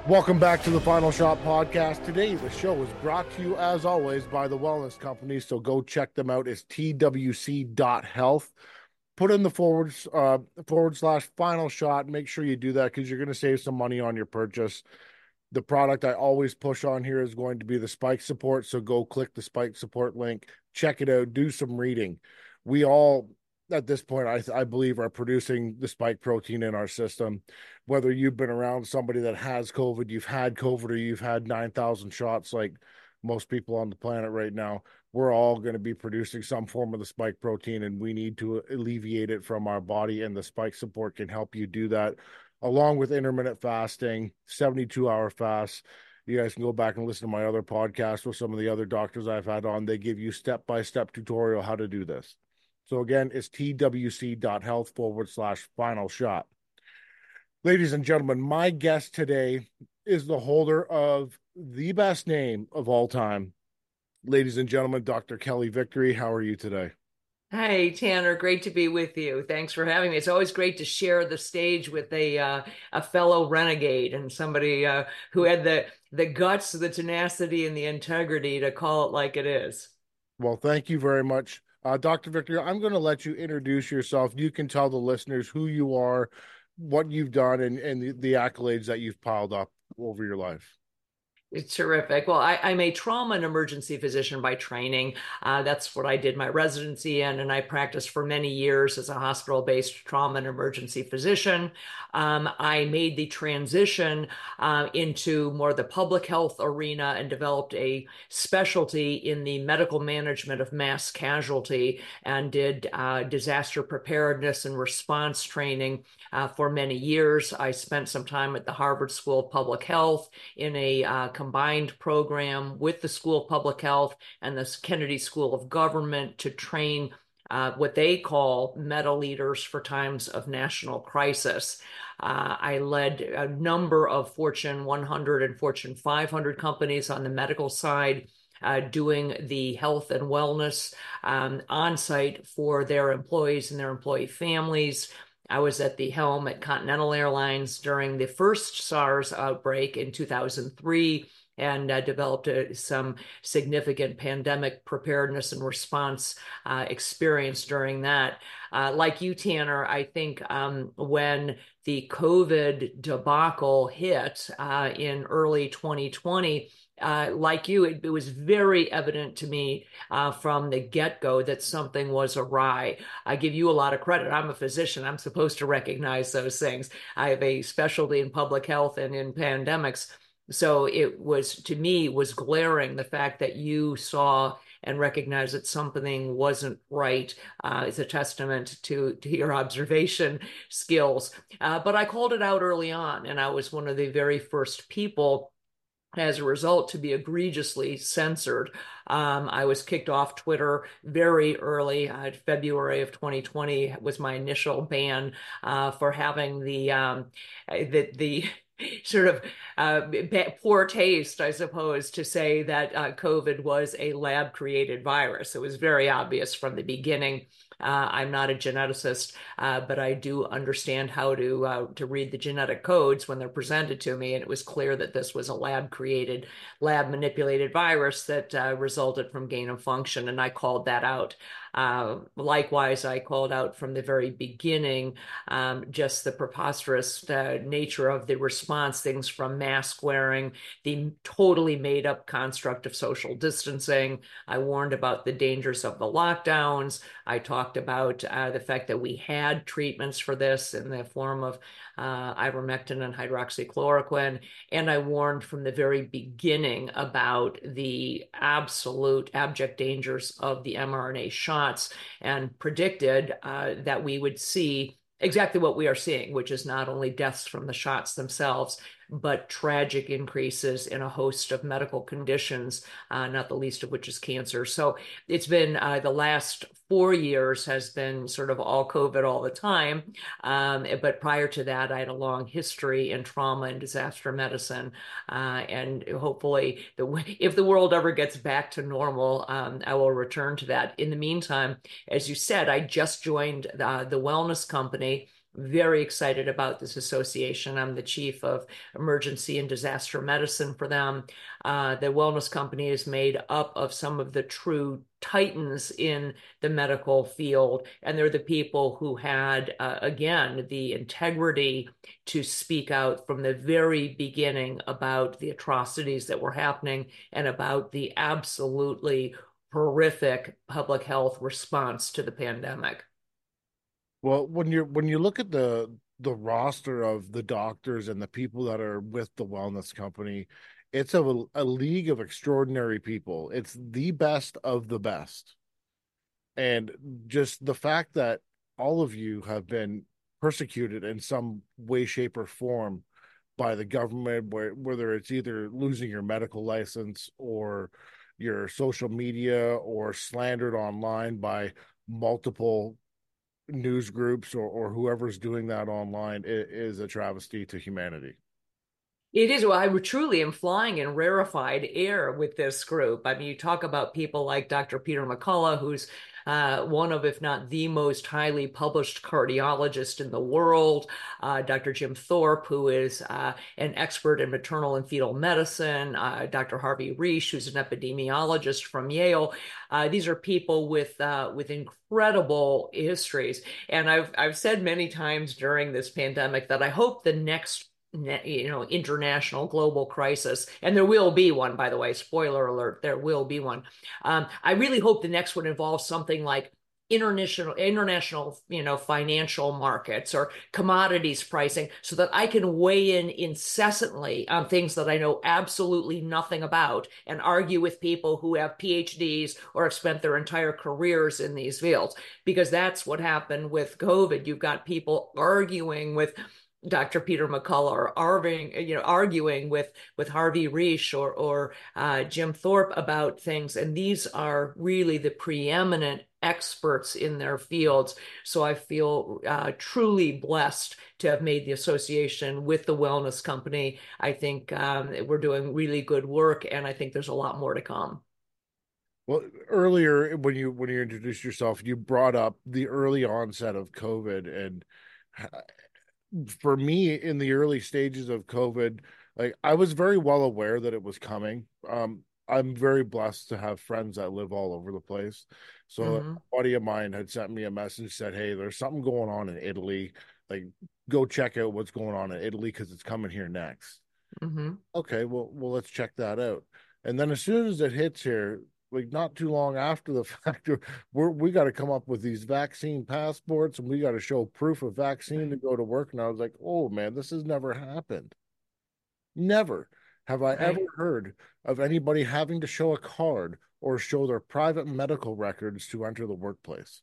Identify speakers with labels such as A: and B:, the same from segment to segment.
A: Welcome back to the Final Shot Podcast. Today, the show is brought to you, as always, by the Wellness Company. So go check them out. It's twc.health. Put in the forward slash final shot. Make sure you do that because you're going to save some money on your purchase. The product I always push on here is going to be the spike support. So go click the spike support link, check it out, do some reading. We all, at this point, I believe, are producing the spike protein in our system. Whether you've been around somebody that has COVID, you've had COVID, or you've had 9,000 shots like most people on the planet right now, we're all going to be producing some form of the spike protein, and we need to alleviate it from our body, and the spike support can help you do that, along with intermittent fasting, 72-hour fasts. You guys can go back and listen to my other podcast with some of the other doctors I've had on. They give you step-by-step tutorial how to do this. So again, it's twc.health/final shot. Ladies and gentlemen, my guest today is the holder of the best name of all time. Ladies and gentlemen, Dr. Kelly Victory, how are you today?
B: Hey, Tanner, great to be with you. Thanks for having me. It's always great to share the stage with a fellow renegade and somebody who had the guts, the tenacity, and the integrity to call it like it is.
A: Well, thank you very much. Dr. Victory, I'm going to let you introduce yourself. You can tell the listeners who you are, what you've done, and the accolades that you've piled up over your life.
B: It's terrific. Well, I'm a trauma and emergency physician by training. That's what I did my residency in, and I practiced for many years as a hospital-based trauma and emergency physician. I made the transition into more the public health arena and developed a specialty in the medical management of mass casualty and did disaster preparedness and response training for many years. I spent some time at the Harvard School of Public Health in a combined program with the School of Public Health and the Kennedy School of Government to train what they call meta leaders for times of national crisis. I led a number of Fortune 100 and Fortune 500 companies on the medical side, doing the health and wellness on site for their employees and their employee families. I was at the helm at Continental Airlines during the first SARS outbreak in 2003 and developed some significant pandemic preparedness and response experience during that. Like you, Tanner, I think when the COVID debacle hit in early 2020, like you, it was very evident to me from the get-go that something was awry. I give you a lot of credit. I'm a physician. I'm supposed to recognize those things. I have a specialty in public health and in pandemics. So it was, to me, was glaring the fact that you saw and recognized that something wasn't right is a testament to your observation skills. But I called it out early on, and I was one of the very first people as a result to be egregiously censored. I was kicked off Twitter very early. February of 2020 was my initial ban for having the sort of poor taste, I suppose, to say that COVID was a lab-created virus. It was very obvious from the beginning. I'm not a geneticist, but I do understand how to read the genetic codes when they're presented to me, and it was clear that this was a lab-created, lab-manipulated virus that resulted from gain of function, and I called that out. Likewise, I called out from the very beginning just the preposterous nature of the response, things from mask wearing, the totally made up construct of social distancing. I warned about the dangers of the lockdowns. I talked about the fact that we had treatments for this in the form of ivermectin and hydroxychloroquine. And I warned from the very beginning about the absolute abject dangers of the mRNA shots and predicted that we would see exactly what we are seeing, which is not only deaths from the shots themselves, but tragic increases in a host of medical conditions, not the least of which is cancer. So it's been the last 4 years has been sort of all COVID all the time. But prior to that, I had a long history in trauma and disaster medicine. And hopefully, if the world ever gets back to normal, I will return to that. In the meantime, as you said, I just joined the Wellness Company. very excited about this association. I'm the chief of emergency and disaster medicine for them. The wellness company is made up of some of the true titans in the medical field, and they're the people who had, again, the integrity to speak out from the very beginning about the atrocities that were happening and about the absolutely horrific public health response to the pandemic.
A: Well, when you look at the roster of the doctors and the people that are with the wellness company, it's a league of extraordinary people. It's the best of the best. And just the fact that all of you have been persecuted in some way, shape, or form by the government, whether it's either losing your medical license or your social media or slandered online by multiple news groups or whoever's doing that online is a travesty to humanity.
B: It is. Well, I truly am flying in rarefied air with this group. I mean, you talk about people like Dr. Peter McCullough, who's one of, if not the most highly published cardiologist in the world, Dr. Jim Thorpe, who is an expert in maternal and fetal medicine, Dr. Harvey Risch, who's an epidemiologist from Yale. These are people with incredible histories. And I've said many times during this pandemic that I hope the next international global crisis, and there will be one, by the way, spoiler alert, there will be one. I really hope the next one involves something like international, financial markets or commodities pricing, so that I can weigh in incessantly on things that I know absolutely nothing about and argue with people who have PhDs or have spent their entire careers in these fields, because that's what happened with COVID. You've got people arguing with Dr. Peter McCullough, or arguing with Harvey Risch or Jim Thorpe about things, and these are really the preeminent experts in their fields. So I feel truly blessed to have made the association with the wellness company. I think we're doing really good work, and I think there's a lot more to come.
A: Well, earlier when you introduced yourself, you brought up the early onset of COVID, and for me in the early stages of COVID, like I was very well aware that it was coming. I'm very blessed to have friends that live all over the place. So
B: Mm-hmm.
A: a buddy of mine had sent me a message, said, "Hey, there's something going on in Italy. Like, go check out what's going on in Italy because it's coming here next."
B: Mm-hmm.
A: Okay, well, let's check that out. And then as soon as it hits here, like not too long after the fact, we got to come up with these vaccine passports and we got to show proof of vaccine to
B: Right.
A: go to work. And I was like, oh man, this has never happened. Never have I ever
B: Right.
A: heard of anybody having to show a card or show their private medical records to enter the workplace.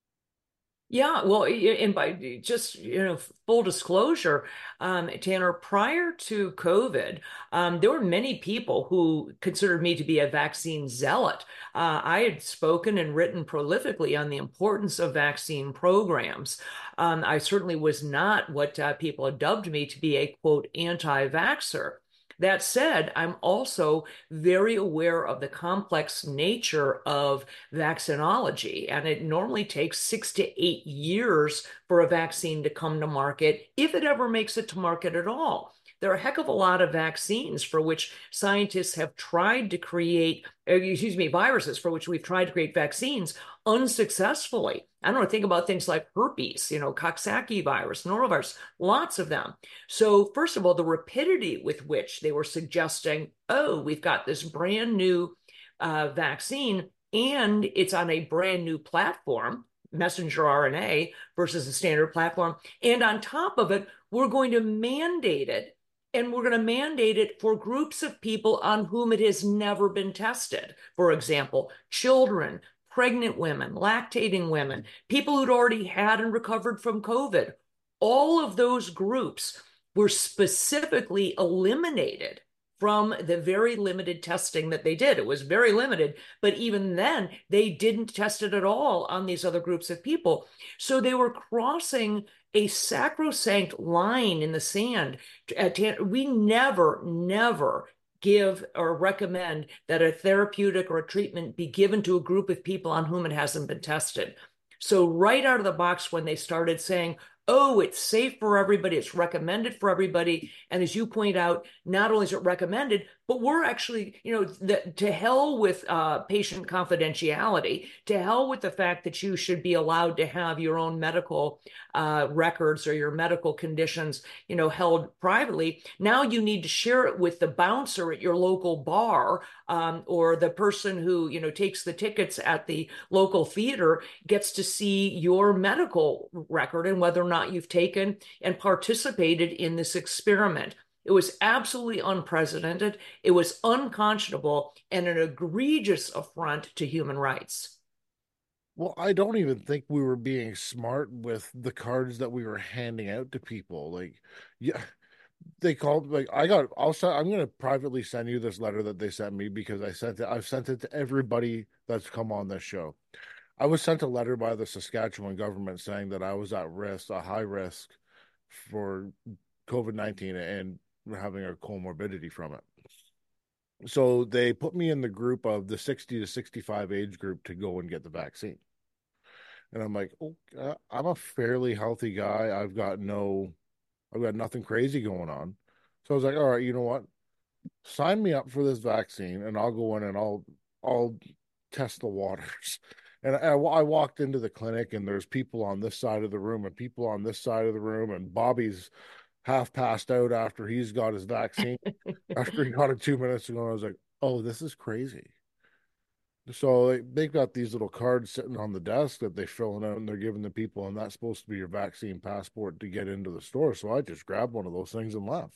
B: Yeah, well, and by just, full disclosure, Tanner, prior to COVID, there were many people who considered me to be a vaccine zealot. I had spoken and written prolifically on the importance of vaccine programs. I certainly was not what people had dubbed me to be a quote anti-vaxxer. That said, I'm also very aware of the complex nature of vaccinology, and it normally takes 6 to 8 years for a vaccine to come to market, if it ever makes it to market at all. There are a heck of a lot of vaccines for which scientists have tried to create, viruses for which we've tried to create vaccines unsuccessfully. I don't know, think about things like herpes, Coxsackie virus, norovirus, lots of them. So, first of all, the rapidity with which they were suggesting, oh, we've got this brand new vaccine and it's on a brand new platform, messenger RNA versus a standard platform. And on top of it, we're going to mandate it. And we're going to mandate it for groups of people on whom it has never been tested. For example, children, pregnant women, lactating women, people who'd already had and recovered from COVID. All of those groups were specifically eliminated from the very limited testing that they did. It was very limited, but even then, they didn't test it at all on these other groups of people. So they were crossing a sacrosanct line in the sand. We never give or recommend that a therapeutic or a treatment be given to a group of people on whom it hasn't been tested. So right out of the box, when they started saying, oh, it's safe for everybody, it's recommended for everybody. And as you point out, not only is it recommended, but we're actually, to hell with patient confidentiality, to hell with the fact that you should be allowed to have your own medical records or your medical conditions, held privately. Now you need to share it with the bouncer at your local bar, or the person who, takes the tickets at the local theater gets to see your medical record and whether or not you've taken and participated in this experiment. It was absolutely unprecedented. It was unconscionable and an egregious affront to human rights.
A: Well, I don't even think we were being smart with the cards that we were handing out to people. Like, yeah, they called like I'm gonna privately send you this letter that they sent me because I've sent it to everybody that's come on this show. I was sent a letter by the Saskatchewan government saying that I was at risk, a high risk for COVID-19 and having a comorbidity from it. So they put me in the group of the 60 to 65 age group to go and get the vaccine. And I'm like, oh, I'm a fairly healthy guy. I've got nothing crazy going on. So I was like, all right, you know what? Sign me up for this vaccine and I'll go in and I'll test the waters. And I walked into the clinic and there's people on this side of the room and people on this side of the room, and Bobby's half passed out after he's got his vaccine. After he got it 2 minutes ago, I was like, oh, this is crazy. So they've got these little cards sitting on the desk that they filling out and they're giving the people, and that's supposed to be your vaccine passport to get into the store. So I just grabbed one of those things and left.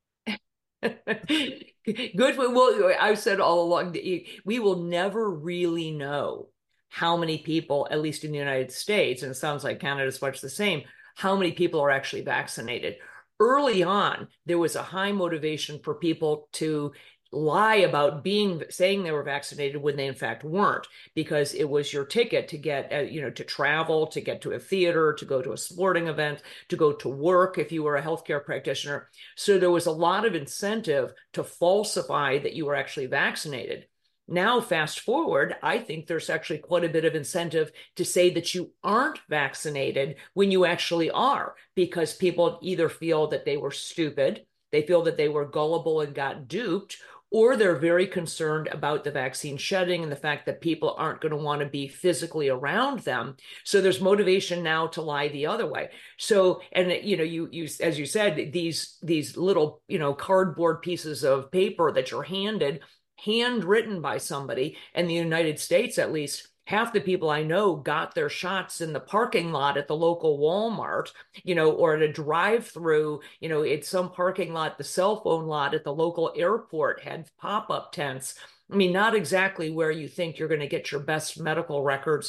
B: Good. Well, I've said all along that we will never really know how many people, at least in the United States, and it sounds like Canada's much the same, how many people are actually vaccinated. Early on, there was a high motivation for people to lie about saying they were vaccinated when they in fact weren't, because it was your ticket to get to travel, to get to a theater, to go to a sporting event, to go to work if you were a healthcare practitioner. So there was a lot of incentive to falsify that you were actually vaccinated. Now, fast forward, I think there's actually quite a bit of incentive to say that you aren't vaccinated when you actually are, because people either feel that they were stupid, they feel that they were gullible and got duped, or they're very concerned about the vaccine shedding and the fact that people aren't going to want to be physically around them. So there's motivation now to lie the other way. So, and you as you said, these little cardboard pieces of paper that you're handwritten by somebody in the United States, at least half the people I know got their shots in the parking lot at the local Walmart, or at a drive-through, at some parking lot, the cell phone lot at the local airport had pop-up tents. I mean, not exactly where you think you're going to get your best medical records,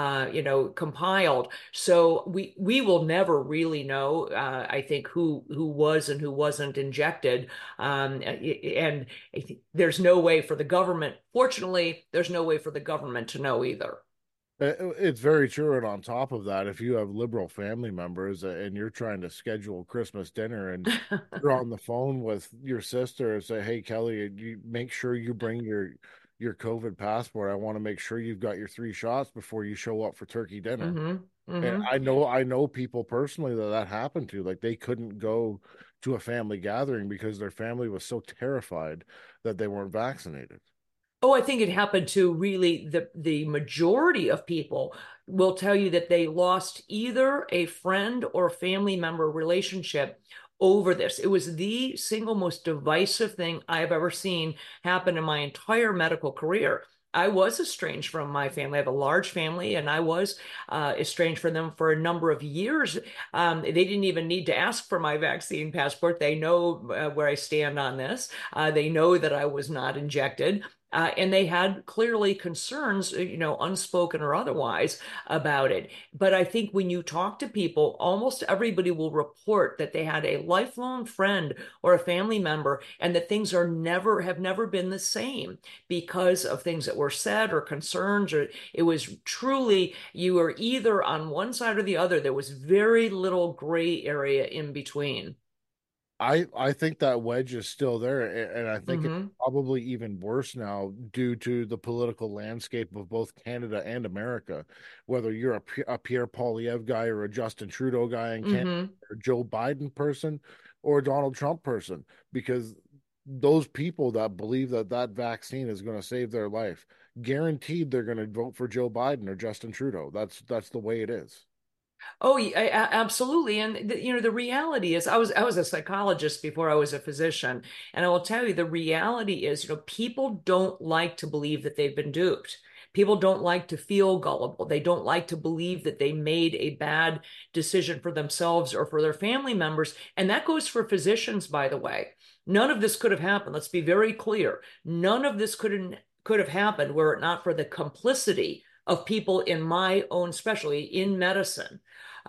B: compiled. So we will never really know, I think, who was and who wasn't injected, and there's no way for the government. Fortunately, there's no way for the government to know either.
A: It's very true. And on top of that, if you have liberal family members and you're trying to schedule Christmas dinner and you're on the phone with your sister and say, "Hey, Kelly, you make sure you bring your COVID passport. I want to make sure you've got your 3 shots before you show up for turkey dinner."
B: Mm-hmm.
A: And
B: Mm-hmm.
A: I know people personally that happened to. Like they couldn't go to a family gathering because their family was so terrified that they weren't vaccinated.
B: Oh, I think it happened to really the majority of people will tell you that they lost either a friend or family member relationship over this. It was the single most divisive thing I've ever seen happen in my entire medical career. I was estranged from my family. I have a large family, and I was estranged from them for a number of years. They didn't even need to ask for my vaccine passport. They know where I stand on this. They know that I was not injected. And they had clearly concerns, unspoken or otherwise, about it. But I think when you talk to people, almost everybody will report that they had a lifelong friend or a family member, and that things have never been the same because of things that were said or concerns, or it was truly you were either on one side or the other. There was very little gray area in between.
A: I think that wedge is still there, and I think it's
B: Hmm.
A: probably even worse now due to the political landscape of both Canada and America. Whether you're a Pierre Poilievre guy or a Justin Trudeau guy in Canada,
B: Hmm.
A: or a Joe Biden person, or a Donald Trump person, because those people that believe that that vaccine is going to save their life, guaranteed they're going to vote for Joe Biden or Justin Trudeau. That's the way it is.
B: Oh, yeah, absolutely. And the reality is, I was a psychologist before I was a physician, and I will tell you, the reality is, people don't like to believe that they've been duped. People don't like to feel gullible. They don't like to believe that they made a bad decision for themselves or for their family members. And that goes for physicians, by the way. None of this could have happened. Let's be very clear. None of this could have happened were it not for the complicity of people in my own specialty in medicine.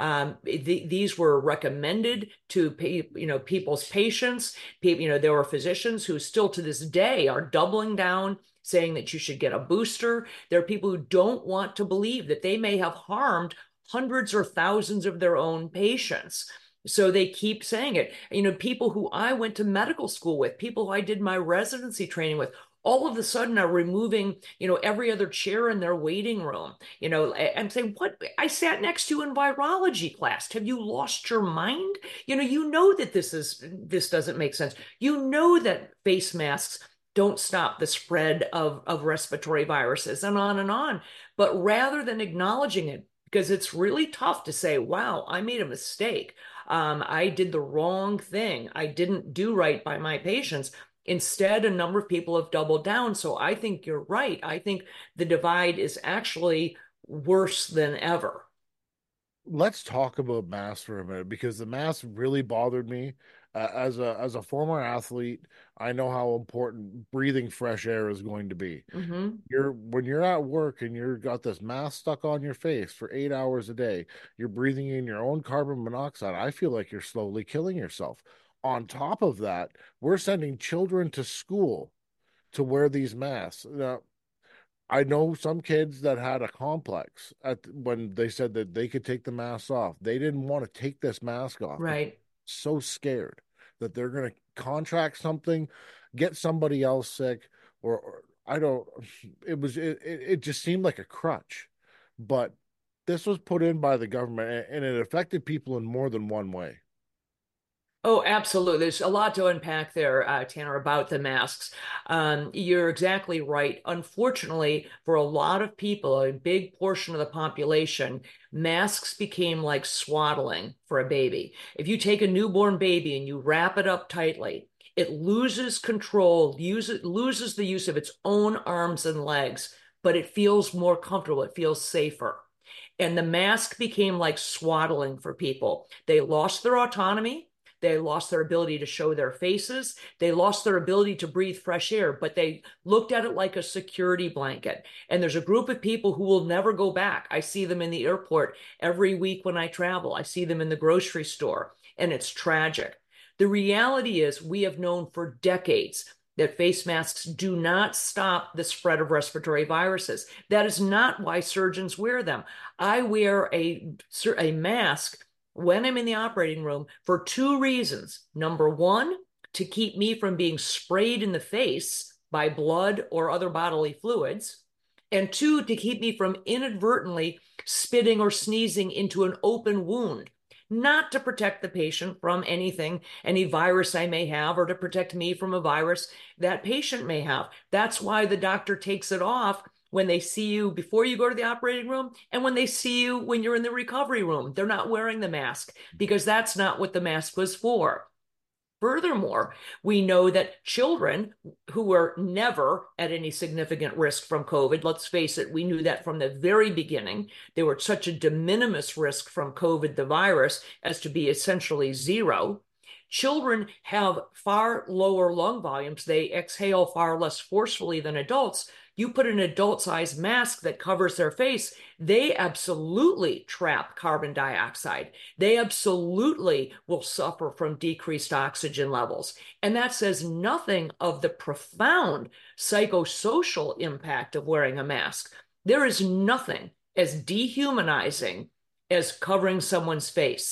B: These were recommended to people's patients. There were physicians who still to this day are doubling down, saying that you should get a booster. There are people who don't want to believe that they may have harmed hundreds or thousands of their own patients. So they keep saying it. People who I went to medical school with, people who I did my residency training with, all of a sudden are removing, every other chair in their waiting room. I'm saying, what? I sat next to you in virology class. Have you lost your mind? You know that this doesn't make sense. You know that face masks don't stop the spread of respiratory viruses and on and on. But rather than acknowledging it, because it's really tough to say, wow, I made a mistake. I did the wrong thing. I didn't do right by my patients. Instead, a number of people have doubled down. So I think you're right. I think the divide is actually worse than ever.
A: Let's talk about masks for a minute because the mask really bothered me. As a former athlete, I know how important breathing fresh air is going to be.
B: Hmm.
A: You're when you're at work and you've got this mask stuck on your face for 8 hours a day, you're breathing in your own carbon monoxide. I feel like you're slowly killing yourself. On top of that, we're sending children to school to wear these masks. Now, I know some kids that had a complex when they said that they could take the mask off. They didn't want to take this mask off because
B: Right.
A: so scared that they're going to contract something, get somebody else sick, or I don't. It just seemed like a crutch, but this was put in by the government and it affected people in more than one way.
B: Oh, absolutely. There's a lot to unpack there, Tanner, about the masks. You're exactly right. Unfortunately, for a lot of people, a big portion of the population, masks became like swaddling for a baby. If you take a newborn baby and you wrap it up tightly, it loses control, loses the use of its own arms and legs, but it feels more comfortable. It feels safer. And the mask became like swaddling for people. They lost their autonomy. They lost their ability to show their faces. They lost their ability to breathe fresh air, but they looked at it like a security blanket. And there's a group of people who will never go back. I see them in the airport every week when I travel. I see them in the grocery store, and it's tragic. The reality is, we have known for decades that face masks do not stop the spread of respiratory viruses. That is not why surgeons wear them. I wear a mask when I'm in the operating room for two reasons. Number one, to keep me from being sprayed in the face by blood or other bodily fluids. And two, to keep me from inadvertently spitting or sneezing into an open wound, not to protect the patient from anything, any virus I may have, or to protect me from a virus that patient may have. That's why the doctor takes it off when they see you before you go to the operating room and when they see you when you're in the recovery room. They're not wearing the mask because that's not what the mask was for. Furthermore, we know that children who were never at any significant risk from COVID, let's face it, we knew that from the very beginning. They were such a de minimis risk from COVID, the virus, as to be essentially zero. Children have far lower lung volumes. They exhale far less forcefully than adults. You put an adult sized mask that covers their face, they absolutely trap carbon dioxide. They absolutely will suffer from decreased oxygen levels. And that says nothing of the profound psychosocial impact of wearing a mask. There is nothing as dehumanizing as covering someone's face.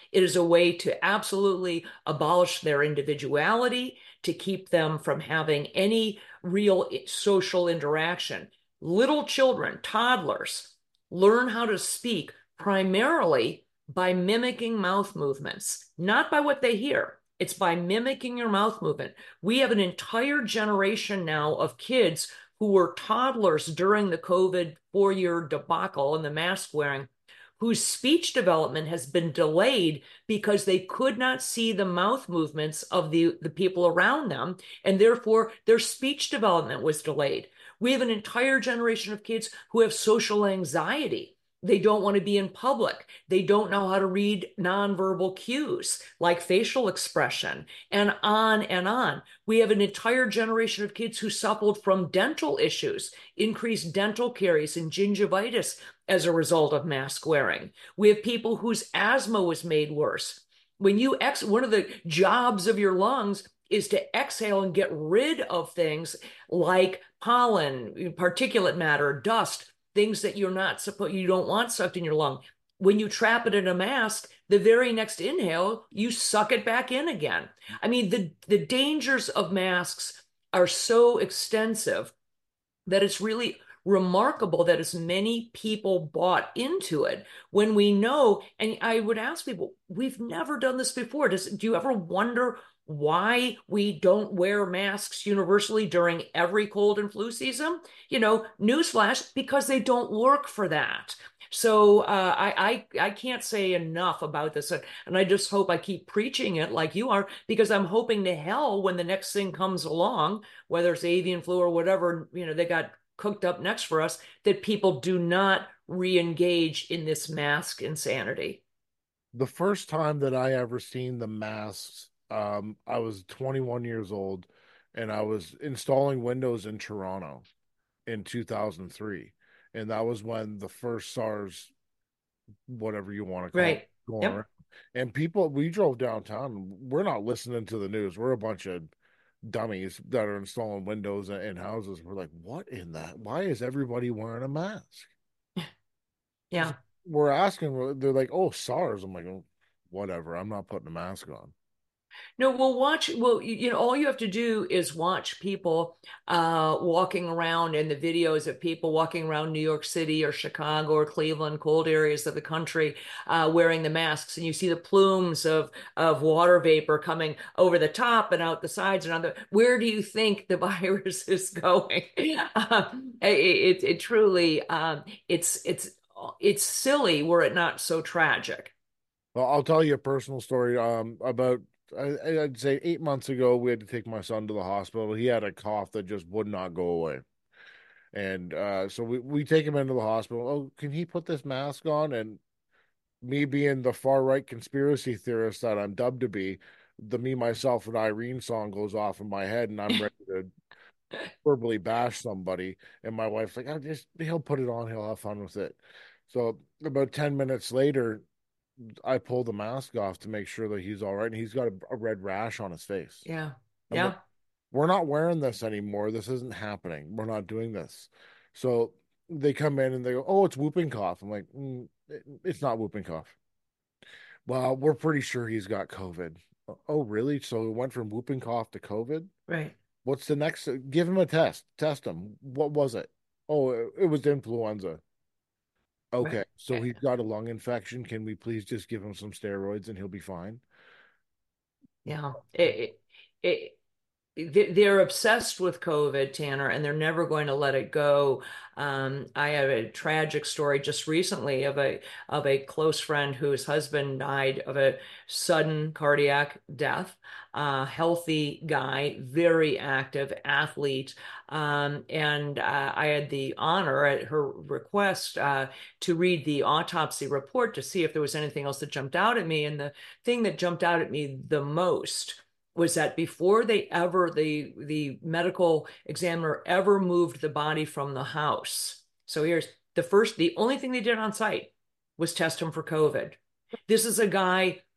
B: It is a way to absolutely abolish their individuality, to keep them from having any real social interaction. Little children, toddlers, learn how to speak primarily by mimicking mouth movements, not by what they hear. It's by mimicking your mouth movement. We have an entire generation now of kids who were toddlers during the COVID 4 year debacle and the mask wearing, whose speech development has been delayed because they could not see the mouth movements of the people around them, and therefore their speech development was delayed. We have an entire generation of kids who have social anxiety. They don't want to be in public. They don't know how to read nonverbal cues like facial expression, and on and on. We have an entire generation of kids who suffered from dental issues, increased dental caries and gingivitis as a result of mask wearing. We have people whose asthma was made worse. One of the jobs of your lungs is to exhale and get rid of things like pollen, particulate matter, dust, things that you don't want sucked in your lung. When you trap it in a mask, the very next inhale, you suck it back in again. I mean, the dangers of masks are so extensive that it's really remarkable that as many people bought into it when we know. And I would ask people, we've never done this before. Do you ever wonder why we don't wear masks universally during every cold and flu season? Newsflash, because they don't work for that. So I can't say enough about this, and I just hope I keep preaching it like you are, because I'm hoping to hell when the next thing comes along, whether it's avian flu or whatever, they got cooked up next for us, that people do not re-engage in this mask insanity.
A: The first time that I ever seen the masks, I was 21 years old and I was installing Windows in Toronto in 2003. And that was when the first SARS, whatever you want to call it,
B: Right.
A: going around.
B: Yep.
A: And people, we drove downtown. We're not listening to the news. We're a bunch of dummies that are installing windows in houses. We're like, what in that? Why is everybody wearing a mask?
B: Yeah.
A: We're asking, they're like, oh, SARS. I'm like, oh, whatever. I'm not putting a mask on.
B: No, all you have to do is watch people walking around, and the videos of people walking around New York City or Chicago or Cleveland, cold areas of the country, wearing the masks, and you see the plumes of water vapor coming over the top and out the sides and on the. Where do you think the virus is going? It truly it's silly were it not so tragic.
A: Well, I'll tell you a personal story. About I'd say 8 months ago, we had to take my son to the hospital. He had a cough that just would not go away. And so we take him into the hospital. Oh, can he put this mask on? And me being the far right conspiracy theorist that I'm dubbed to be, the Me, Myself, and Irene song goes off in my head, and I'm ready to verbally bash somebody. And my wife's like, he'll put it on, he'll have fun with it. So about 10 minutes later, I pull the mask off to make sure that he's all right. And he's got a red rash on his face.
B: Yeah.
A: I'm like,
B: Yeah.
A: we're not wearing this anymore. This isn't happening. We're not doing this. So they come in and they go, oh, it's whooping cough. I'm like, it's not whooping cough. Well, we're pretty sure he's got COVID. Oh, really? So it went from whooping cough to COVID?
B: Right.
A: What's the next? Give him a test. Test him. What was it? Oh, it was influenza.
B: Right.
A: Okay, so he's got a lung infection. Can we please just give him some steroids and he'll be fine?
B: Yeah. It, they're obsessed with COVID, Tanner, and they're never going to let it go. I have a tragic story just recently of a close friend whose husband died of a sudden cardiac death. Healthy guy, very active athlete, and I had the honor, at her request, to read the autopsy report to see if there was anything else that jumped out at me. And the thing that jumped out at me the most was that before the medical examiner ever moved the body from the house. So here's the only thing they did on site was test him for COVID. This is a guy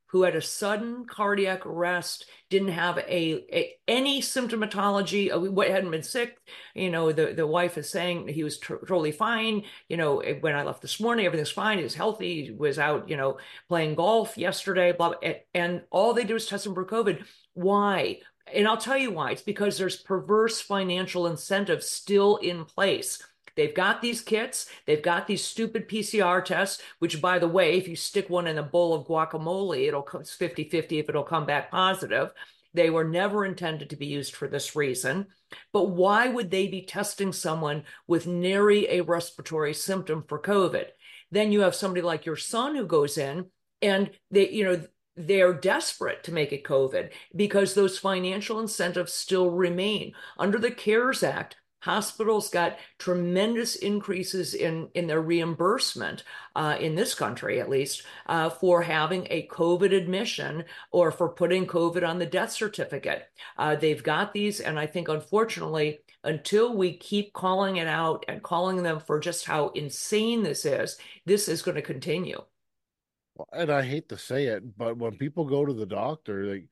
B: who had a sudden cardiac arrest, didn't have any symptomatology, what hadn't been sick. The wife is saying he was totally fine. When I left this morning, everything's fine. He was healthy. He was out, playing golf yesterday, blah, blah, and all they do is test him for COVID. Why? And I'll tell you why. It's because there's perverse financial incentives still in place. They've got these kits, they've got these stupid PCR tests, which, by the way, if you stick one in a bowl of guacamole, it's 50-50 if it'll come back positive. They were never intended to be used for this reason. But why would they be testing someone with nary a respiratory symptom for COVID? Then you have somebody like your son who goes in and they're desperate to make it COVID because those financial incentives still remain. Under the CARES Act, hospitals got tremendous increases in their reimbursement, in this country at least, for having a COVID admission or for putting COVID on the death certificate. They've got these, and I think unfortunately, until we keep calling it out and calling them for just how insane this is going to continue.
A: And I hate to say it, but when people go to the doctor, like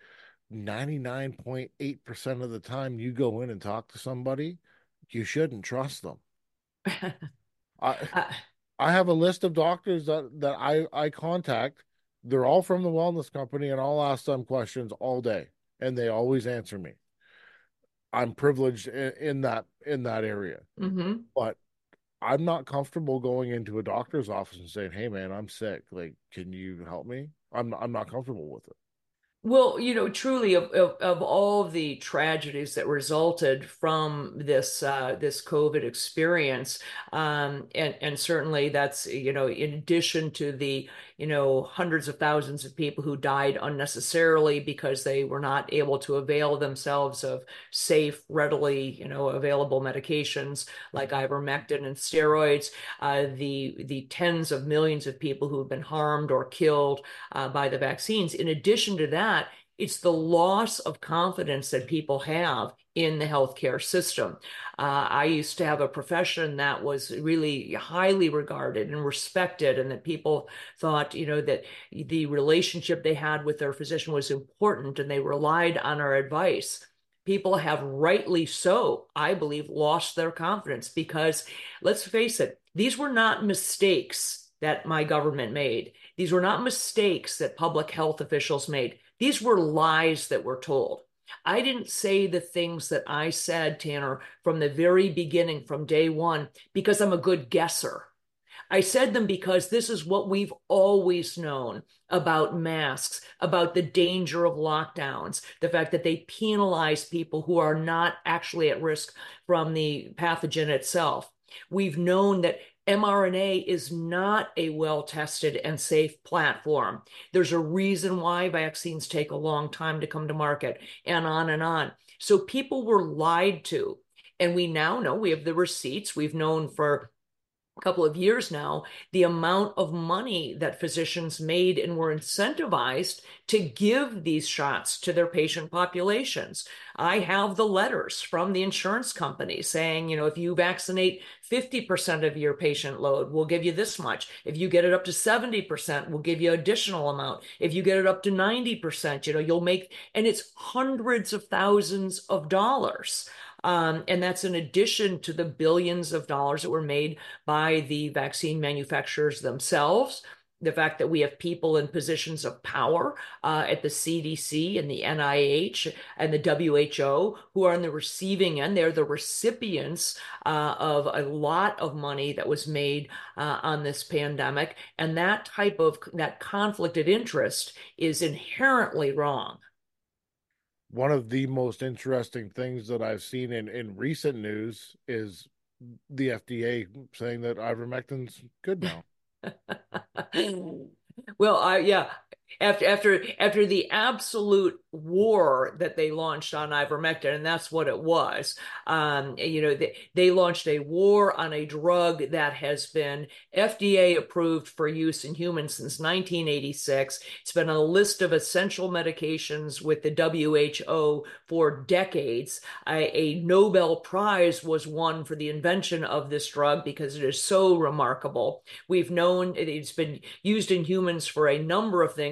A: 99.8% of the time you go in and talk to somebody, you shouldn't trust them. I
B: Uh,
A: I have a list of doctors that I contact. They're all from the wellness company, and I'll ask them questions all day, and they always answer me. I'm privileged in that area,
B: mhm.
A: but I'm not comfortable going into a doctor's office and saying, "Hey, man, I'm sick. Like, can you help me?" I'm not comfortable with it.
B: Well, truly, of all of the tragedies that resulted from this COVID experience, and certainly that's in addition to the hundreds of thousands of people who died unnecessarily because they were not able to avail themselves of safe, readily available medications like ivermectin and steroids, the tens of millions of people who have been harmed or killed by the vaccines. In addition to that, it's the loss of confidence that people have in the healthcare system. I used to have a profession that was really highly regarded and respected, and that people thought, that the relationship they had with their physician was important, and they relied on our advice. People have rightly so, I believe, lost their confidence because, let's face it, these were not mistakes that my government made. These were not mistakes that public health officials made. These were lies that were told. I didn't say the things that I said, Tanner, from the very beginning, from day one, because I'm a good guesser. I said them because this is what we've always known about masks, about the danger of lockdowns, the fact that they penalize people who are not actually at risk from the pathogen itself. We've known that mRNA is not a well-tested and safe platform. There's a reason why vaccines take a long time to come to market, and on and on. So people were lied to. And we now know, we have the receipts. We've known for couple of years now, the amount of money that physicians made and were incentivized to give these shots to their patient populations. I have the letters from the insurance company saying, if you vaccinate 50% of your patient load, we'll give you this much. If you get it up to 70%, we'll give you additional amount. If you get it up to 90%, you'll make, and it's hundreds of thousands of dollars. And that's in addition to the billions of dollars that were made by the vaccine manufacturers themselves. The fact that we have people in positions of power at the CDC and the NIH and the WHO who are on the receiving end. They're the recipients of a lot of money that was made on this pandemic. And that conflict of interest is inherently wrong.
A: One of the most interesting things that I've seen in recent news is the FDA saying that ivermectin's good now.
B: Well, yeah, after the absolute war that they launched on ivermectin, and that's what it was. They launched a war on a drug that has been FDA approved for use in humans since 1986. It's been on a list of essential medications with the WHO for decades. A Nobel Prize was won for the invention of this drug because it is so remarkable. We've known it's been used in humans for a number of things,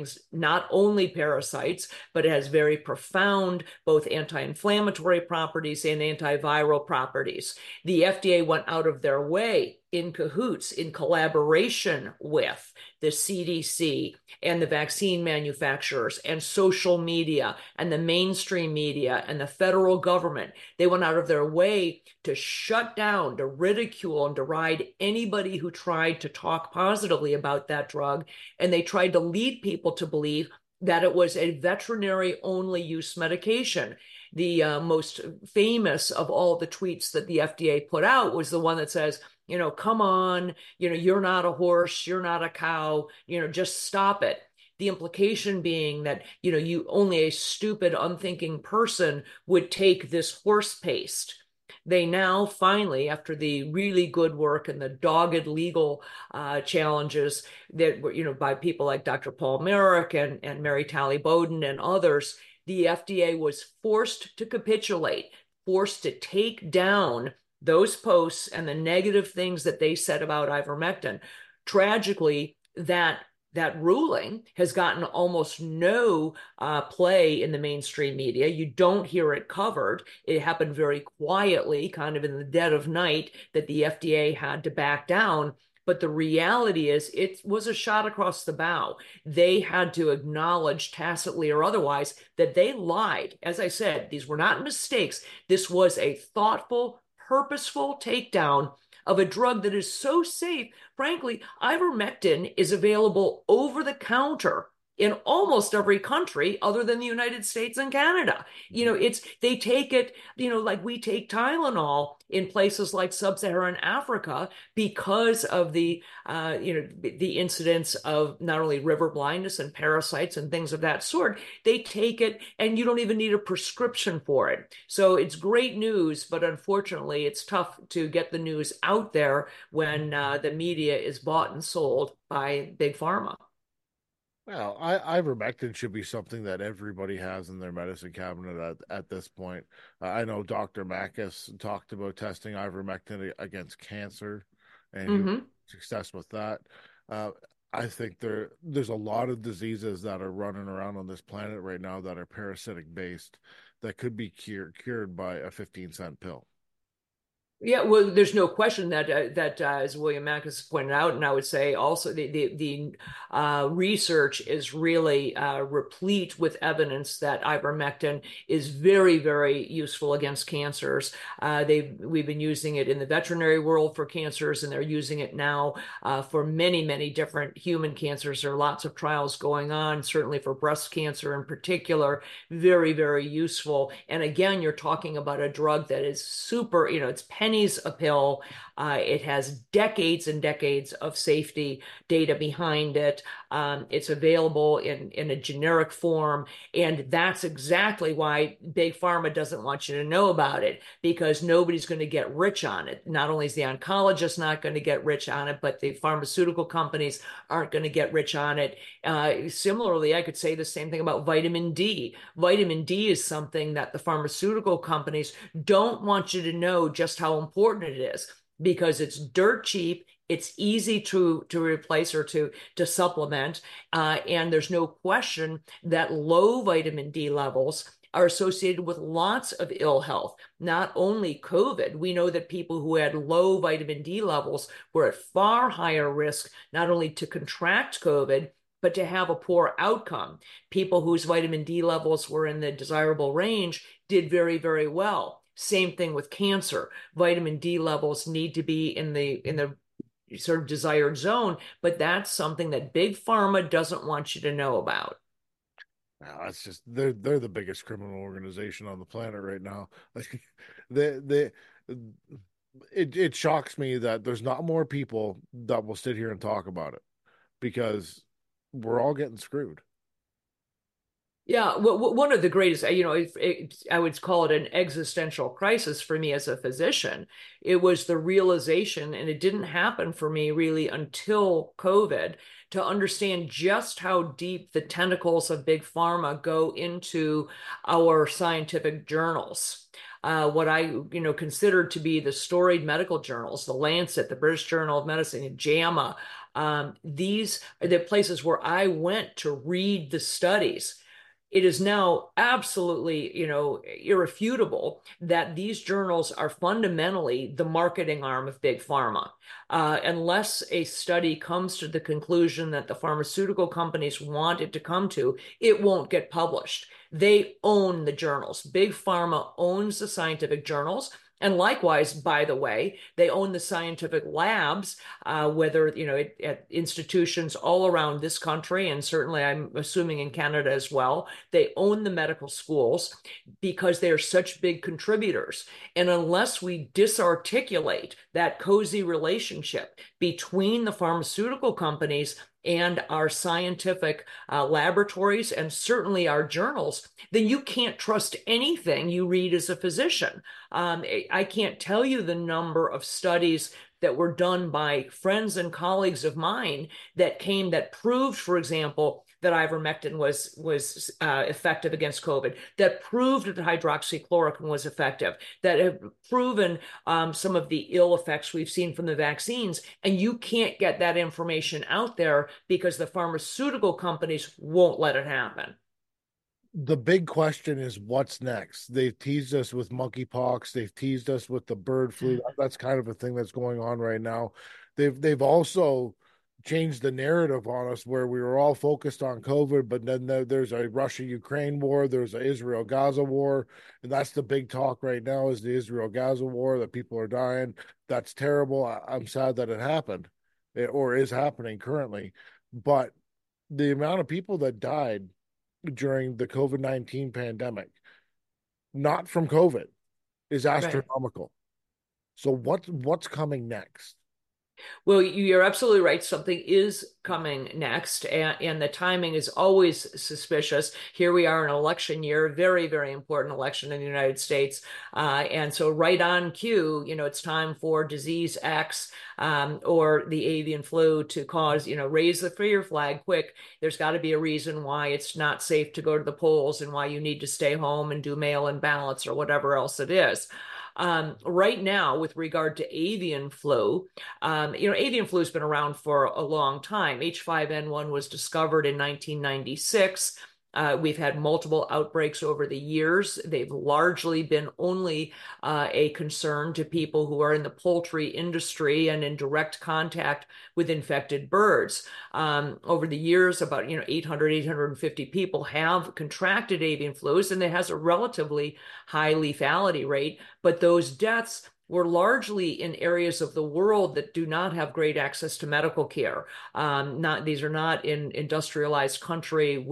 B: things, not only parasites, but it has very profound both anti-inflammatory properties and antiviral properties. The FDA went out of their way in cahoots, in collaboration with the CDC and the vaccine manufacturers and social media and the mainstream media and the federal government. They went out of their way to shut down, to ridicule, and deride anybody who tried to talk positively about that drug. And they tried to lead people to believe that it was a veterinary only use medication. The most famous of all the tweets that the FDA put out was the one that says, come on, you're not a horse, you're not a cow, just stop it. The implication being that, you only a stupid, unthinking person would take this horse paste. They now finally, after the really good work and the dogged legal challenges that were, by people like Dr. Paul Marik and Mary Talley Bowden and others, the FDA was forced to capitulate, forced to take down those posts and the negative things that they said about ivermectin. Tragically, that ruling has gotten almost no play in the mainstream media. You don't hear it covered. It happened very quietly, kind of in the dead of night, that the FDA had to back down. But the reality is it was a shot across the bow. They had to acknowledge tacitly or otherwise that they lied. As I said, these were not mistakes. This was a thoughtful, purposeful takedown of a drug that is so safe. Frankly, ivermectin is available over the counter in almost every country other than the United States and Canada. They take it, like we take Tylenol in places like sub-Saharan Africa because of the incidence of not only river blindness and parasites and things of that sort. They take it and you don't even need a prescription for it. So it's great news, but unfortunately it's tough to get the news out there when the media is bought and sold by Big Pharma.
A: Well, ivermectin should be something that everybody has in their medicine cabinet at this point. I know Dr. Makis talked about testing ivermectin against cancer, and he
B: Mm-hmm.
A: success with that. Uh, I think there's a lot of diseases that are running around on this planet right now that are parasitic based that could be cured by a 15-cent pill.
B: Yeah, well, there's no question that as William Makis pointed out, and I would say also the research is really replete with evidence that ivermectin is very, very useful against cancers. We've been using it in the veterinary world for cancers, and they're using it now for many, many different human cancers. There are lots of trials going on, certainly for breast cancer in particular. Very, very useful. And again, you're talking about a drug that is super, it's pennies a pill. It has decades and decades of safety data behind it. It's available in a generic form. And that's exactly why Big Pharma doesn't want you to know about it, because nobody's going to get rich on it. Not only is the oncologist not going to get rich on it, but the pharmaceutical companies aren't going to get rich on it. Similarly, I could say the same thing about vitamin D. Vitamin D is something that the pharmaceutical companies don't want you to know just how important it is, because it's dirt cheap, it's easy to replace or to supplement, and there's no question that low vitamin D levels are associated with lots of ill health, not only COVID. We know that people who had low vitamin D levels were at far higher risk, not only to contract COVID, but to have a poor outcome. People whose vitamin D levels were in the desirable range did very, very well. Same thing with cancer. Vitamin D levels need to be in the sort of desired zone, but that's something that Big Pharma doesn't want you to know about.
A: It's just they're the biggest criminal organization on the planet right now. Like they it shocks me that there's not more people that will sit here and talk about it, because we're all getting screwed.
B: Yeah, well, one of the greatest, I would call it an existential crisis for me as a physician. It was the realization, and it didn't happen for me really until COVID, to understand just how deep the tentacles of Big Pharma go into our scientific journals. what I consider to be the storied medical journals, the Lancet, the British Journal of Medicine, and JAMA. These are the places where I went to read the studies. It is now absolutely, irrefutable that these journals are fundamentally the marketing arm of big pharma. Unless a study comes to the conclusion that the pharmaceutical companies want it to come to, it won't get published. They own the journals. Big pharma owns the scientific journals. And likewise, by the way, they own the scientific labs, whether, at institutions all around this country, and certainly I'm assuming in Canada as well. They own the medical schools because they are such big contributors. And unless we disarticulate that cozy relationship between the pharmaceutical companies and our scientific laboratories and certainly our journals, then you can't trust anything you read as a physician. I can't tell you the number of studies that were done by friends and colleagues of mine that proved, for example, that ivermectin was effective against COVID, that proved that hydroxychloroquine was effective, that have proven some of the ill effects we've seen from the vaccines. And you can't get that information out there because the pharmaceutical companies won't let it happen.
A: The big question is what's next? They've teased us with monkeypox. They've teased us with the bird flu. That's kind of a thing that's going on right now. They've also changed the narrative on us where we were all focused on COVID, but then there's a Russia-Ukraine war, there's a Israel-Gaza war, and that's the big talk right now is the Israel-Gaza war, that people are dying. That's terrible. I'm sad that it happened or is happening currently. But the amount of people that died during the COVID-19 pandemic, not from COVID, is
B: Right.
A: astronomical. So what's coming next?
B: Well, you're absolutely right. Something is coming next, and the timing is always suspicious. Here we are in election year, very, very important election in the United States. And so right on cue, it's time for disease X or the avian flu to cause, raise the fear flag quick. There's got to be a reason why it's not safe to go to the polls and why you need to stay home and do mail-in ballots or whatever else it is. Right now, with regard to avian flu, avian flu has been around for a long time. H5N1 was discovered in 1996. We've had multiple outbreaks over the years. They've largely been only a concern to people who are in the poultry industry and in direct contact with infected birds. Over the years, about 800, 850 people have contracted avian flus, and it has a relatively high lethality rate. But those deaths were largely in areas of the world that do not have great access to medical care. These are not in industrialized countries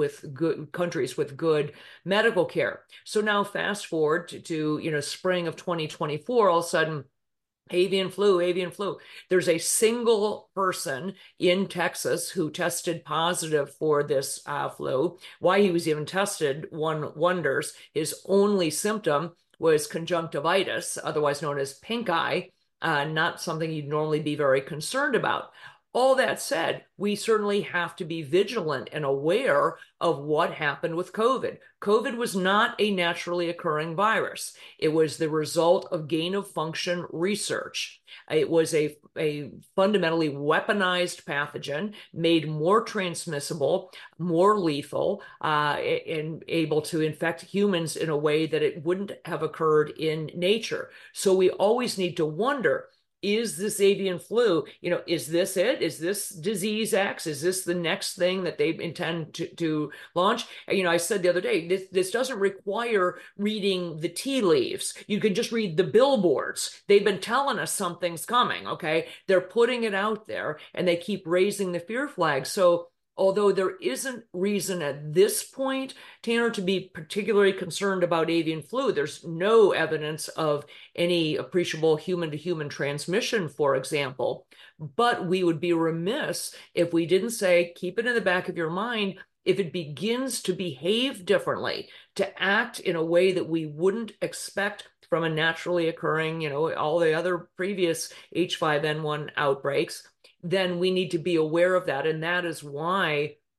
B: with good medical care. So now fast forward to spring of 2024, all of a sudden avian flu. There's a single person in Texas who tested positive for this flu. Why he was even tested, one wonders. His only symptom was conjunctivitis, otherwise known as pink eye, not something you'd normally be very concerned about. All that said, we certainly have to be vigilant and aware of what happened with COVID. COVID was not a naturally occurring virus. It was the result of gain of function research. It was a fundamentally weaponized pathogen, made more transmissible, more lethal, and able to infect humans in a way that it wouldn't have occurred in nature. So we always need to wonder, is this avian flu, is this it? Is this disease X? Is this the next thing that they intend to launch? I said the other day, this doesn't require reading the tea leaves. You can just read the billboards. They've been telling us something's coming, okay? They're putting it out there and they keep raising the fear flag. So although there isn't reason at this point, Tanner, to be particularly concerned about avian flu, there's no evidence of any appreciable human-to-human transmission, for example. But we would be remiss if we didn't say, keep it in the back of your mind, if it begins to behave differently, to act in a way that we wouldn't expect from a naturally occurring, all the other previous H5N1 outbreaks, then we need to be aware of that. And that is why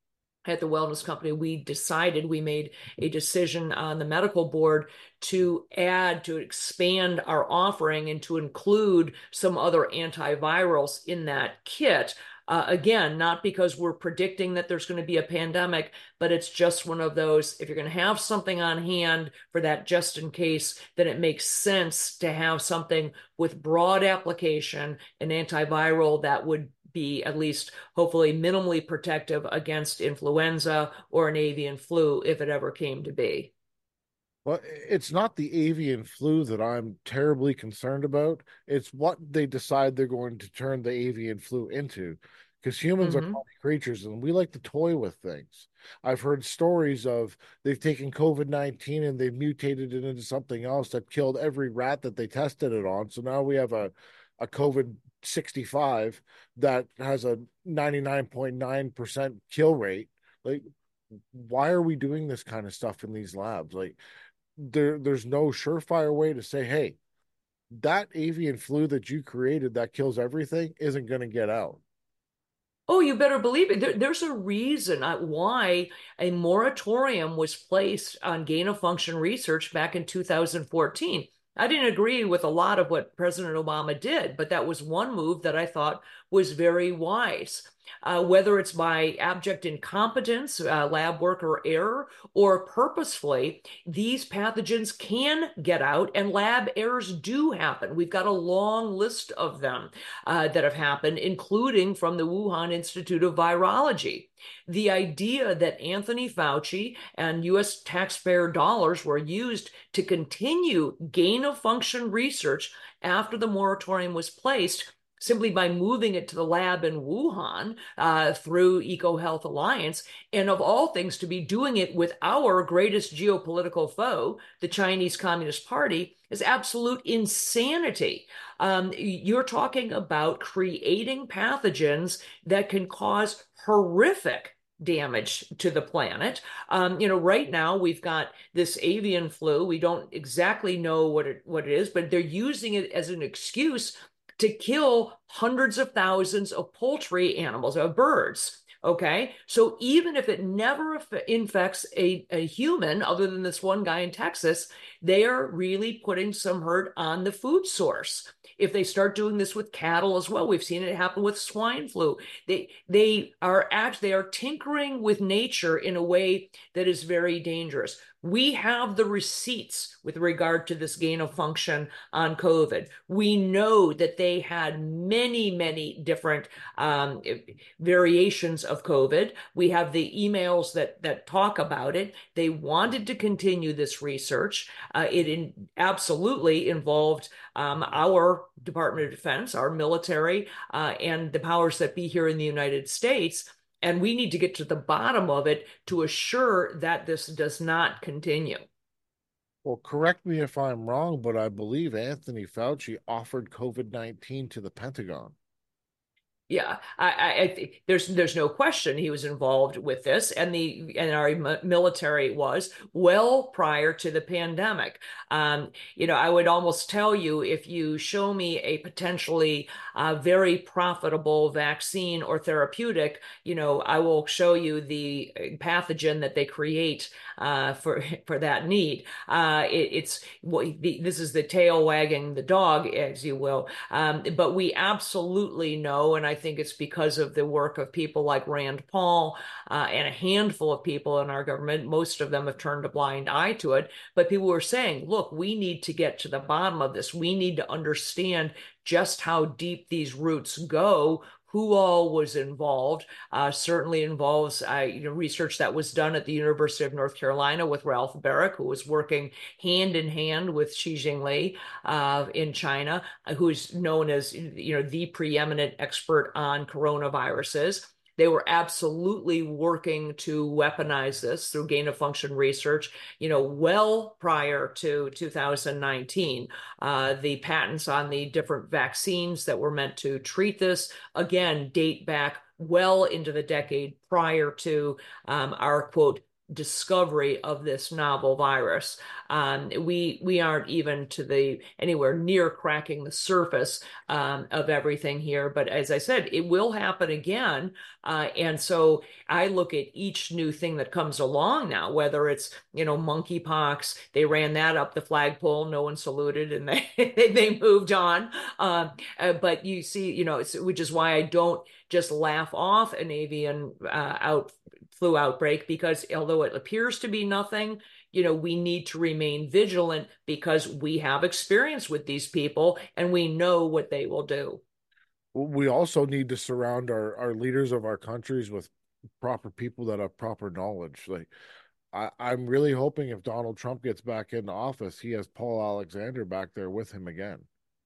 B: at the wellness company, we made a decision on the medical board to expand our offering and to include some other antivirals in that kit. Again, not because we're predicting that there's going to be a pandemic, but it's just one of those, if you're going to have something on hand for that just in case, then it makes sense to have something with broad application, an antiviral that would be at least hopefully minimally protective against influenza or an avian flu if it ever came to be.
A: Well, it's not the avian flu that I'm terribly concerned about. It's what they decide they're going to turn the avian flu into. Because humans are
B: Mm-hmm.
A: funny creatures and we like to toy with things. I've heard stories of they've taken COVID-19 and they've mutated it into something else that killed every rat that they tested it on. So now we have a COVID 65 that has a 99.9% kill rate. Like, why are we doing this kind of stuff in these labs? Like, there's no surefire way to say, hey, that avian flu that you created that kills everything isn't going to get out.
B: Oh, you better believe it. There's a reason why a moratorium was placed on gain of function research back in 2014. I didn't agree with a lot of what President Obama did, but that was one move that I thought was very wise. Whether it's by abject incompetence, lab work, or error, or purposefully, these pathogens can get out, and lab errors do happen. We've got a long list of them that have happened, including from the Wuhan Institute of Virology. The idea that Anthony Fauci and US taxpayer dollars were used to continue gain of function research after the moratorium was placed simply by moving it to the lab in Wuhan through EcoHealth Alliance, and of all things, to be doing it with our greatest geopolitical foe, the Chinese Communist Party, is absolute insanity. You're talking about creating pathogens that can cause horrific damage to the planet. Right now we've got this avian flu. We don't exactly know what it is, but they're using it as an excuse to kill hundreds of thousands of poultry animals, of birds. Okay. So even if it never infects a human, other than this one guy in Texas, they are really putting some hurt on the food source. If they start doing this with cattle as well, we've seen it happen with swine flu. They are tinkering with nature in a way that is very dangerous. We have the receipts with regard to this gain of function on COVID. We know that they had many, many different variations of COVID. We have the emails that talk about it. They wanted to continue this research. Absolutely involved our Department of Defense, our military, and the powers that be here in the United States. And we need to get to the bottom of it to assure that this does not continue.
A: Well, correct me if I'm wrong, but I believe Anthony Fauci offered COVID-19 to the Pentagon.
B: Yeah, I think there's no question he was involved with this, and our military was well prior to the pandemic. I would almost tell you, if you show me a potentially very profitable vaccine or therapeutic, I will show you the pathogen that they create for that need. This is the tail wagging the dog, as you will. But we absolutely know, and I think it's because of the work of people like Rand Paul and a handful of people in our government. Most of them have turned a blind eye to it. But people were saying, look, we need to get to the bottom of this. We need to understand just how deep these roots go, who all was involved. Certainly involves research that was done at the University of North Carolina with Ralph Baric, who was working hand in hand with Xi Jinping in China, who is known as the preeminent expert on coronaviruses. They were absolutely working to weaponize this through gain of function research, well prior to 2019. The patents on the different vaccines that were meant to treat this, again, date back well into the decade prior to our quote discovery of this novel virus. We aren't even to the anywhere near cracking the surface of everything here. But as I said, it will happen again. And so I look at each new thing that comes along now, whether it's, monkeypox, they ran that up the flagpole, no one saluted, and they moved on. But you see, which is why I don't just laugh off an avian flu outbreak, because although it appears to be nothing, we need to remain vigilant because we have experience with these people and we know what they will do.
A: We also need to surround our leaders of our countries with proper people that have proper knowledge. Like I'm really hoping if Donald Trump gets back into office, he has Paul Alexander back there with him again.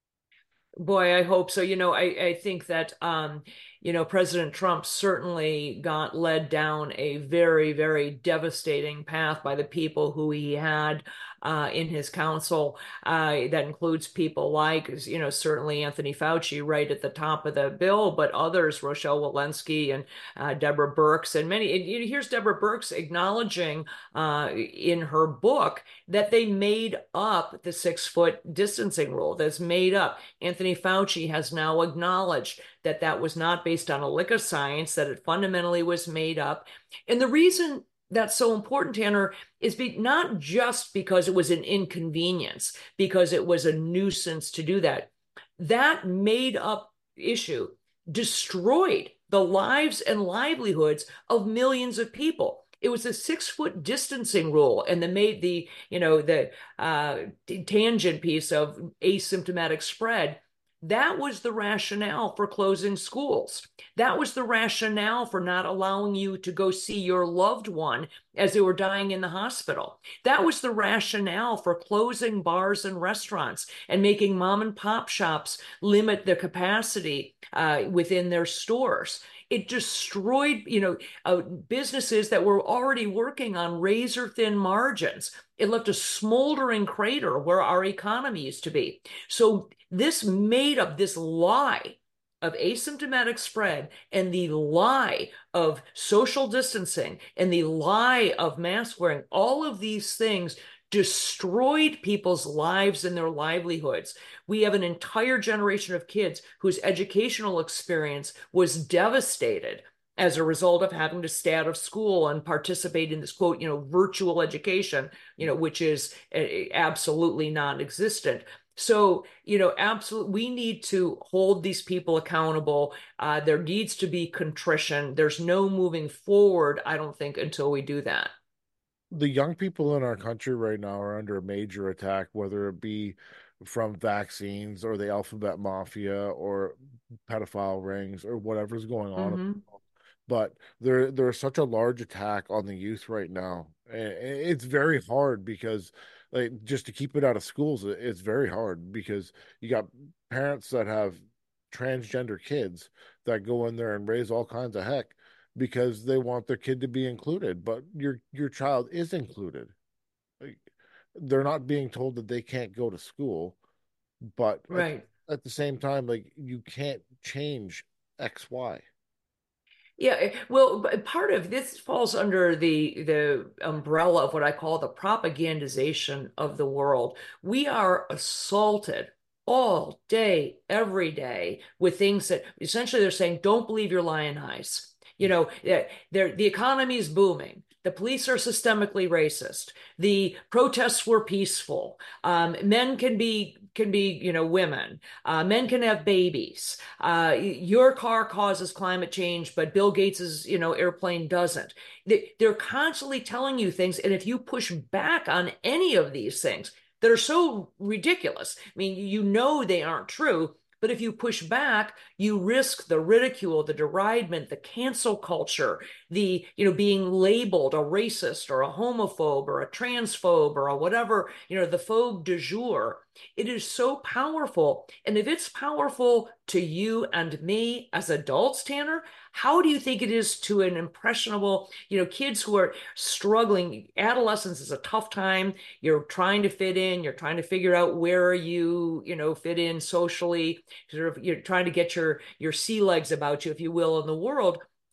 B: Boy, I hope so. I think that, President Trump certainly got led down a very, very devastating path by the people who he had in his council. That includes people like, certainly Anthony Fauci right at the top of the bill, but others, Rochelle Walensky and Deborah Birx, and many. And here's Deborah Birx acknowledging in her book that they made up the 6 foot distancing rule. That's made up. Anthony Fauci has now acknowledged that that was not based on a lick of science, that it fundamentally was made up. And the reason that's so important, Tanner, is not just because it was an inconvenience, because it was a nuisance to do that. That made up issue destroyed the lives and livelihoods of millions of people. It was a 6 foot distancing rule, and the tangent piece of asymptomatic spread. That was the rationale for closing schools. That was the rationale for not allowing you to go see your loved one as they were dying in the hospital. That was the rationale for closing bars and restaurants and making mom and pop shops limit the capacity within their stores. It destroyed, businesses that were already working on razor thin margins. It left a smoldering crater where our economy used to be. So this made up this lie of asymptomatic spread and the lie of social distancing and the lie of mask wearing. All of these things destroyed people's lives and their livelihoods. We have an entire generation of kids whose educational experience was devastated as a result of having to stay out of school and participate in this quote, virtual education, which is absolutely non-existent. So, absolutely, we need to hold these people accountable. There needs to be contrition. There's no moving forward, I don't think, until we do that.
A: The young people in our country right now are under a major attack, whether it be from vaccines or the alphabet mafia or pedophile rings or whatever's going on.
B: Mm-hmm.
A: But there's such a large attack on the youth right now. And it's very hard because like just to keep it out of schools, it's very hard because you got parents that have transgender kids that go in there and raise all kinds of heck because they want their kid to be included, but your child is included. Like, they're not being told that they can't go to school, but
B: Right.
A: at the same time, like you can't change XY.
B: Yeah, well, part of this falls under the umbrella of what I call the propagandization of the world. We are assaulted all day, every day with things that essentially they're saying, don't believe your lying eyes. The economy is booming. The police are systemically racist. The protests were peaceful. Men can be, women. Men can have babies. Your car causes climate change, but Bill Gates's, airplane doesn't. They're constantly telling you things, and if you push back on any of these things that are so ridiculous, I mean, they aren't true. But if you push back, you risk the ridicule, the deridement, the cancel culture, the, being labeled a racist or a homophobe or a transphobe or a whatever, the phobe du jour. It is so powerful. And if it's powerful to you and me as adults, Tanner, how do you think it is to an impressionable, kids who are struggling? Adolescence is a tough time. You're trying to fit in. You're trying to figure out where you, fit in socially. Sort of, you're trying to get your sea legs about you, if you will, in the world.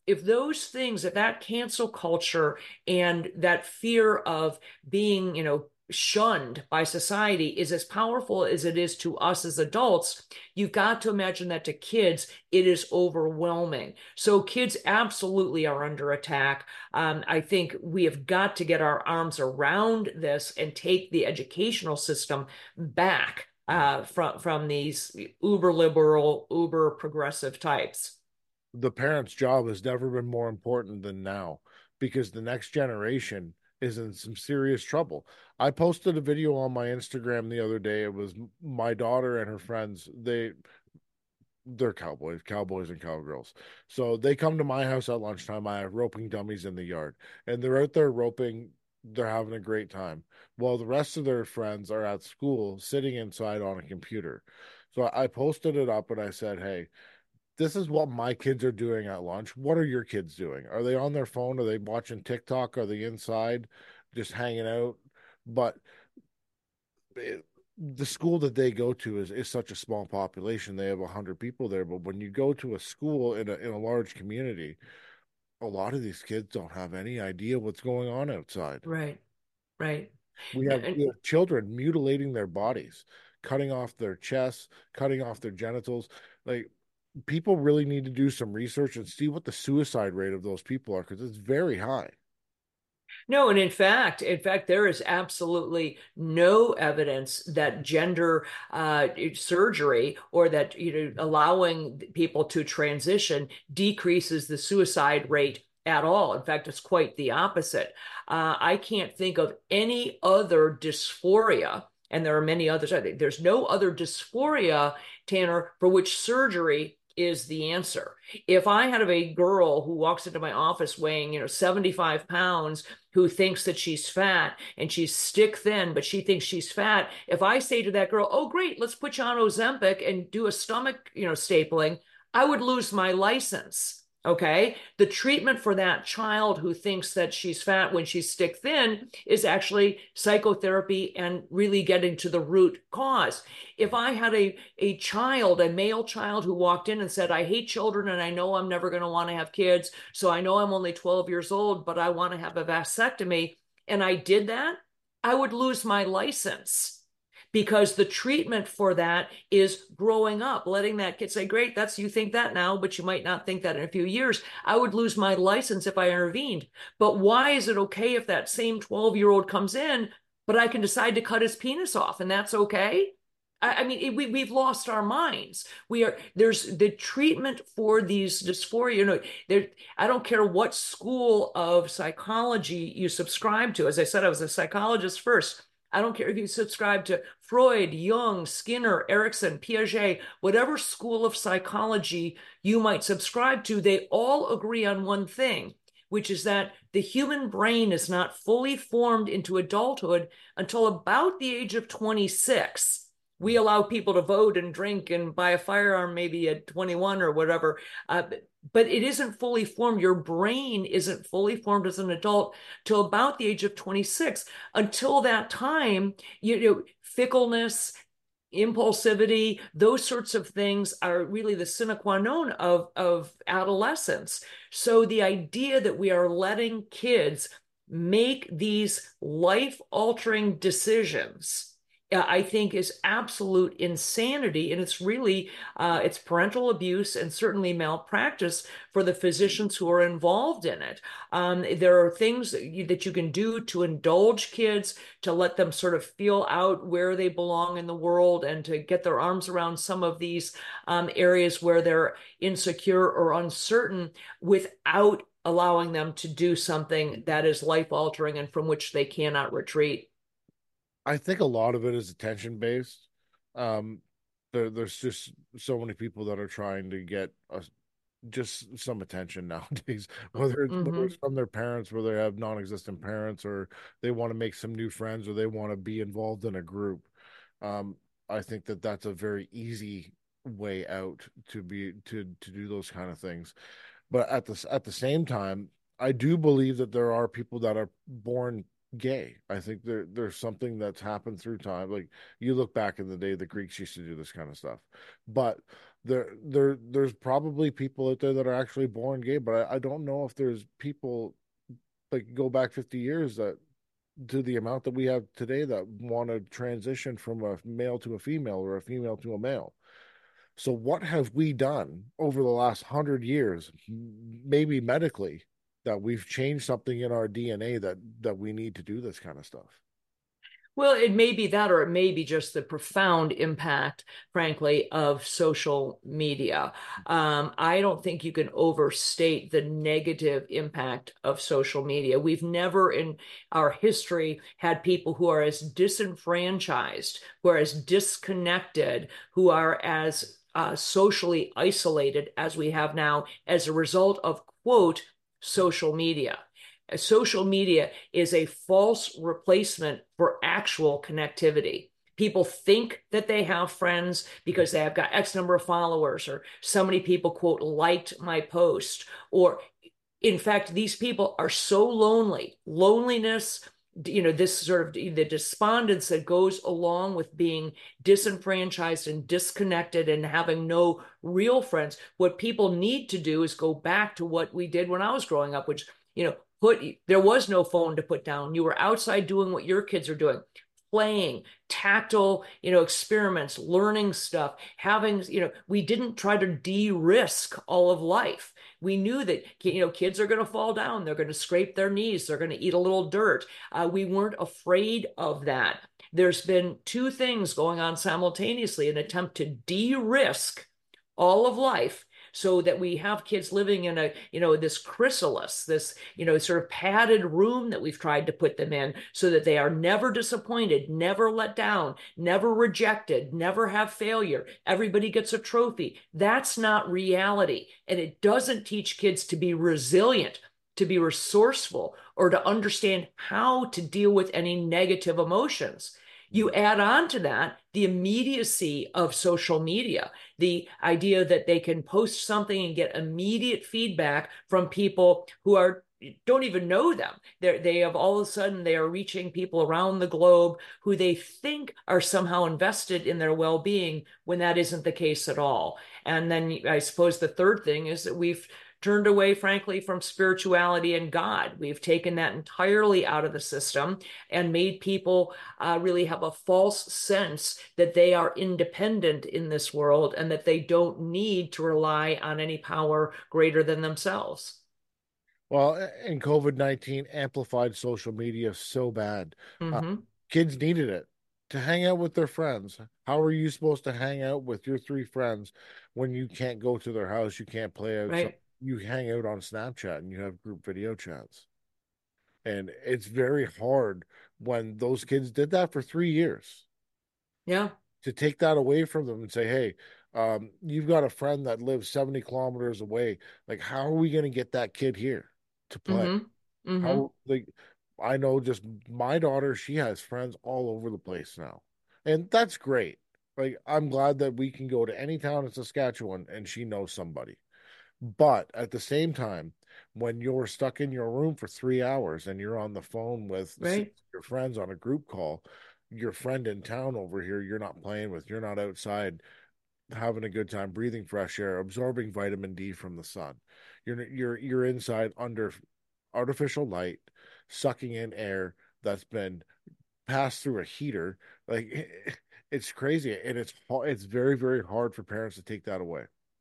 B: if those things, if that cancel culture and that fear of being, shunned by society is as powerful as it is to us as adults, you've got to imagine that to kids, it is overwhelming. So kids absolutely are under attack. I think we have got to get our arms around this and take the educational system back from these uber liberal, uber progressive types.
A: The parent's job has never been more important than now because the next generation is in some serious trouble. I posted a video on my Instagram the other day. It was my daughter and her friends. They're cowboys and cowgirls. So they come to my house at lunchtime. I have roping dummies in the yard, and they're out there roping. They're having a great time. While the rest of their friends are at school sitting inside on a computer. So I posted it up and I said, hey, this is what my kids are doing at lunch. What are your kids doing? Are they on their phone? Are they watching TikTok? Are they inside just hanging out? But the school that they go to is such a small population. They have 100 people there. But when you go to a school in a large community, a lot of these kids don't have any idea what's going on outside.
B: Right, right.
A: We have children mutilating their bodies, cutting off their chests, cutting off their genitals. Like people really need to do some research and see what the suicide rate of those people are because it's very high.
B: No, and in fact, there is absolutely no evidence that gender surgery or that allowing people to transition decreases the suicide rate at all. In fact, it's quite the opposite. I can't think of any other dysphoria, and there are many others. I think there's no other dysphoria, Tanner, for which surgery is the answer. If I had a girl who walks into my office weighing, 75 pounds, who thinks that she's fat and she's stick thin, but she thinks she's fat, if I say to that girl, oh, great, let's put you on Ozempic and do a stomach, stapling, I would lose my license. Okay. The treatment for that child who thinks that she's fat when she's stick thin is actually psychotherapy and really getting to the root cause. If I had a child, a male child who walked in and said, I hate children and I know I'm never going to want to have kids, so I know I'm only 12 years old, but I want to have a vasectomy, and I did that, I would lose my license because the treatment for that is growing up, letting that kid say, great, that's you think that now, but you might not think that in a few years. I would lose my license if I intervened. But why is it okay if that same 12-year-old comes in, but I can decide to cut his penis off and that's okay? I mean, we've lost our minds. There's the treatment for these dysphoria. I don't care what school of psychology you subscribe to. As I said, I was a psychologist first. I don't care if you subscribe to Freud, Jung, Skinner, Erickson, Piaget, whatever school of psychology you might subscribe to, they all agree on one thing, which is that the human brain is not fully formed into adulthood until about the age of 26. We allow people to vote and drink and buy a firearm maybe at 21 or whatever. But it isn't fully formed. Your brain isn't fully formed as an adult till about the age of 26. Until that time, fickleness, impulsivity, those sorts of things are really the sine qua non of adolescence. So the idea that we are letting kids make these life-altering decisions, I think is absolute insanity, and it's really it's parental abuse and certainly malpractice for the physicians who are involved in it. There are things that you can do to indulge kids, to let them sort of feel out where they belong in the world, and to get their arms around some of these areas where they're insecure or uncertain, without allowing them to do something that is life altering and from which they cannot retreat.
A: I think a lot of it is attention based. Um, there's just so many people that are trying to get just some attention nowadays, whether it's
B: Mm-hmm.
A: from their parents, whether they have non-existent parents, or they want to make some new friends, or they want to be involved in a group. Um, I think that that's a very easy way out to do those kind of things. But at the same time, I do believe that there are people that are born gay. I think there's something that's happened through time. Like you look back in the day, the Greeks used to do this kind of stuff, but there's probably people out there that are actually born gay. But I don't know if there's people like go back 50 years that to the amount that we have today that want to transition from a male to a female or a female to a male. So what have we done over the last 100 years, maybe medically, that we've changed something in our DNA that we need to do this kind of stuff?
B: Well, it may be that, or it may be just the profound impact, frankly, of social media. I don't think you can overstate the negative impact of social media. We've never in our history had people who are as disenfranchised, who are as disconnected, who are as socially isolated as we have now as a result of, quote, social media. Social media is a false replacement for actual connectivity. People think that they have friends because they have got X number of followers, or so many people, quote, liked my post. Or, in fact, these people are so lonely. Loneliness, this sort of the despondence that goes along with being disenfranchised and disconnected and having no real friends. What people need to do is go back to what we did when I was growing up, which, there was no phone to put down. You were outside doing what your kids are doing, playing, tactile, experiments, learning stuff, having, we didn't try to de-risk all of life. We knew that, kids are going to fall down. They're going to scrape their knees. They're going to eat a little dirt. We weren't afraid of that. There's been two things going on simultaneously, an attempt to de-risk all of life so that we have kids living in this chrysalis, this, sort of padded room that we've tried to put them in so that they are never disappointed, never let down, never rejected, never have failure. Everybody gets a trophy. That's not reality. And it doesn't teach kids to be resilient, to be resourceful, or to understand how to deal with any negative emotions. You add on to that the immediacy of social media, the idea that they can post something and get immediate feedback from people who don't even know them. They have all of a sudden they are reaching people around the globe who they think are somehow invested in their well-being when that isn't the case at all. And then I suppose the third thing is that we've turned away, frankly, from spirituality and God. We've taken that entirely out of the system and made people really have a false sense that they are independent in this world and that they don't need to rely on any power greater than themselves.
A: Well, and COVID-19 amplified social media so bad. Uh,
B: Mm-hmm.
A: Kids needed it to hang out with their friends. How are you supposed to hang out with your three friends when you can't go to their house? You can't play outside.
B: Right.
A: You hang out on Snapchat and you have group video chats. And it's very hard when those kids did that for 3 years
B: Yeah.
A: to take that away from them and say, hey, you've got a friend that lives 70 kilometers away. Like, how are we going to get that kid here to play?
B: Mm-hmm. Mm-hmm.
A: How, like, I know just my daughter, she has friends all over the place now. And that's great. Like, I'm glad that we can go to any town in Saskatchewan and she knows somebody. But at the same time, when you're stuck in your room for 3 hours and you're on the phone with
B: Right.
A: your friends on a group call, your friend in town over here, you're not playing with, you're not outside having a good time, breathing fresh air, absorbing vitamin D from the sun. You're inside under artificial light, sucking in air that's been passed through a heater. Like it's crazy, and it's very very hard for parents to take that away.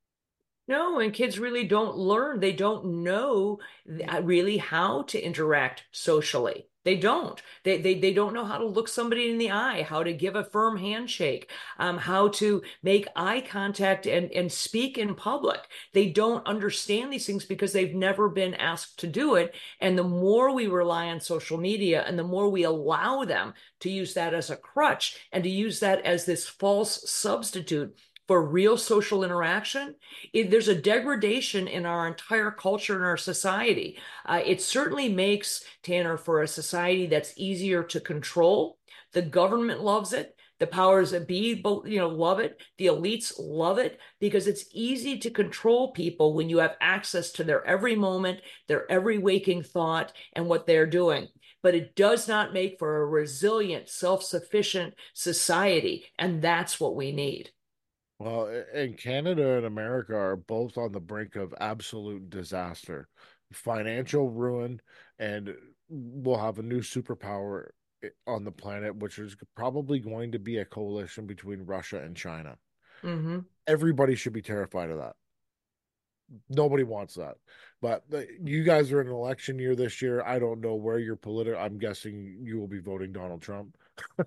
B: No, and kids really don't learn. They don't know really how to interact socially. They don't. They don't know how to look somebody in the eye, how to give a firm handshake, how to make eye contact and speak in public. They don't understand these things because they've never been asked to do it. And the more we rely on social media and the more we allow them to use that as a crutch and to use that as this false substitute for real social interaction, there's a degradation in our entire culture and our society. It certainly makes, Tanner, for a society that's easier to control. The government loves it. The powers that be, love it. The elites love it because it's easy to control people when you have access to their every moment, their every waking thought, and what they're doing. but it does not make for a resilient, self-sufficient society. And that's what we need.
A: Well, and Canada and America are both on the brink of absolute disaster, financial ruin, and we'll have a new superpower on the planet, which is probably going to be a coalition between Russia and China.
B: Hmm.
A: Everybody should be terrified of that. Nobody wants that. But you guys are in an election year this year. I don't know where you're political. I'm guessing you will be voting Donald Trump.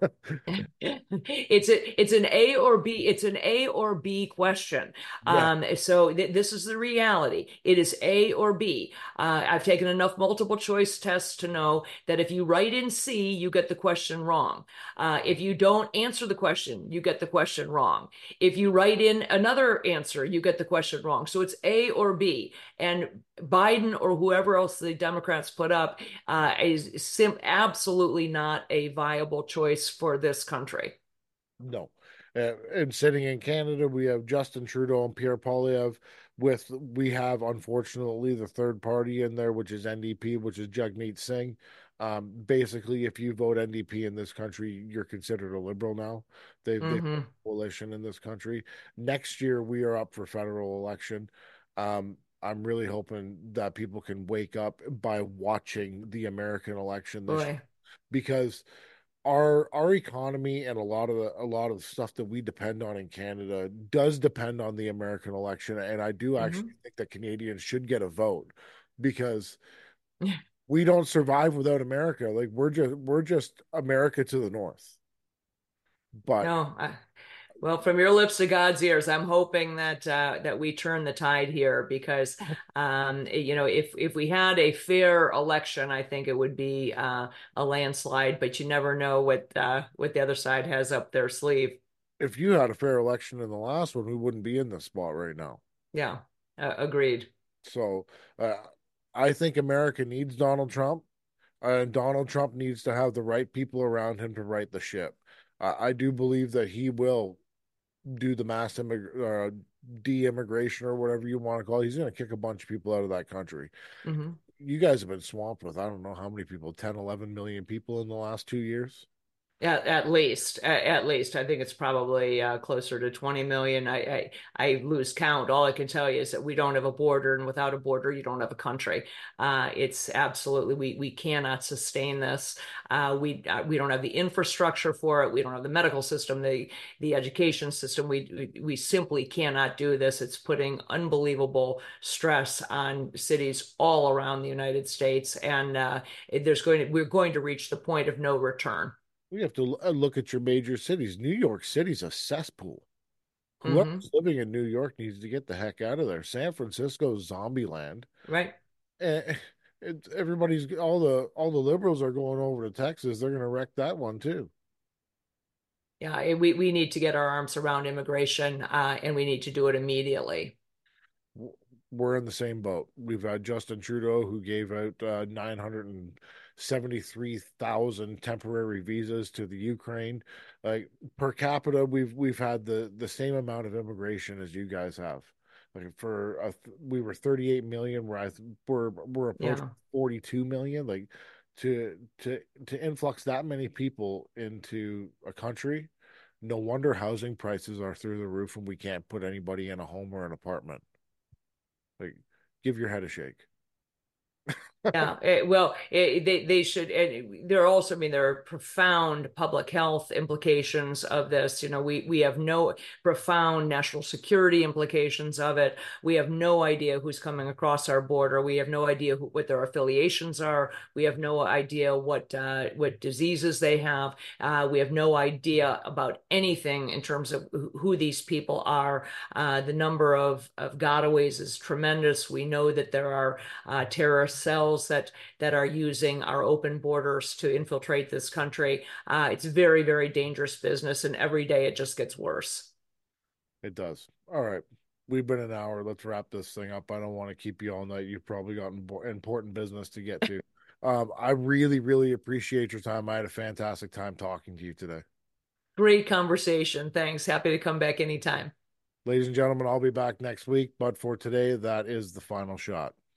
B: It's an A or B. It's an A or B question.
A: Yeah.
B: So this is the reality. It is A or B. I've taken enough multiple choice tests to know that if you write in C, you get the question wrong. If you don't answer the question, you get the question wrong. If you write in another answer, you get the question wrong. So it's A or B. And Biden or whoever else the Democrats put up is absolutely not a viable choice for this country.
A: No. And sitting in Canada, we have Justin Trudeau and Pierre Poilievre. We have unfortunately the third party in there, which is NDP, which is Jagmeet Singh. Basically, if you vote NDP in this country, you're considered a liberal now. They've
B: Hmm.
A: coalition in this country. Next year, we are up for federal election. I'm really hoping that people can wake up by watching the American election this year
B: Boy.
A: because our economy and a lot of the stuff that we depend on in Canada does depend on the American election, and I do actually
B: Hmm.
A: think that Canadians should get a vote because we don't survive without America. Like we're just America to the north. But
B: No, well, from your lips to God's ears, I'm hoping that we turn the tide here because if we had a fair election, I think it would be a landslide. But you never know what the other side has up their sleeve.
A: if you had a fair election in the last one, we wouldn't be in this spot right now.
B: Yeah, agreed.
A: So uh, I think America needs Donald Trump. And Donald Trump needs to have the right people around him to right the ship. I do believe that he will do the de-immigration or whatever you want to call it. He's going to kick a bunch of people out of that country.
B: Hmm.
A: You guys have been swamped with, I don't know how many people, 10, 11 million people in the last 2 years.
B: At least, I think it's probably closer to 20 million. I lose count. All I can tell you is that we don't have a border, and without a border, you don't have a country. It's absolutely we cannot sustain this. We don't have the infrastructure for it. We don't have the medical system, the education system. We simply cannot do this. It's putting unbelievable stress on cities all around the United States, and we're going to reach the point of no return.
A: We have to look at your major cities. New York City's a cesspool.
B: Hmm.
A: Whoever's living in New York needs to get the heck out of there. San Francisco's zombie land.
B: Right?
A: And everybody's all the liberals are going over to Texas. They're going to wreck that one too.
B: Yeah, we need to get our arms around immigration, and we need to do it immediately.
A: We're in the same boat. We've had Justin Trudeau who gave out 973,000 temporary visas to the Ukraine. Like per capita, we've had the same amount of immigration as you guys have. Like we were 38 million. We're approaching
B: Yeah.
A: 42 million. Like to influx that many people into a country, no wonder housing prices are through the roof, and we can't put anybody in a home or an apartment. Like, give your head a shake.
B: Yeah, they should. And there are also, I mean, there are profound public health implications of this. We have no profound national security implications of it. We have no idea who's coming across our border. We have no idea what their affiliations are. We have no idea what diseases they have. We have no idea about anything in terms of who these people are. The number of gotaways is tremendous. We know that there are terrorist cells that are using our open borders to infiltrate this country. It's very, very dangerous business, and every day it just gets worse.
A: It does. All right. We've been an hour. Let's wrap this thing up. I don't want to keep you all night. You've probably got important business to get to. I really, really appreciate your time. I had a fantastic time talking to you today.
B: Great conversation. Thanks. Happy to come back anytime.
A: Ladies and gentlemen, I'll be back next week. But for today, that is the final shot.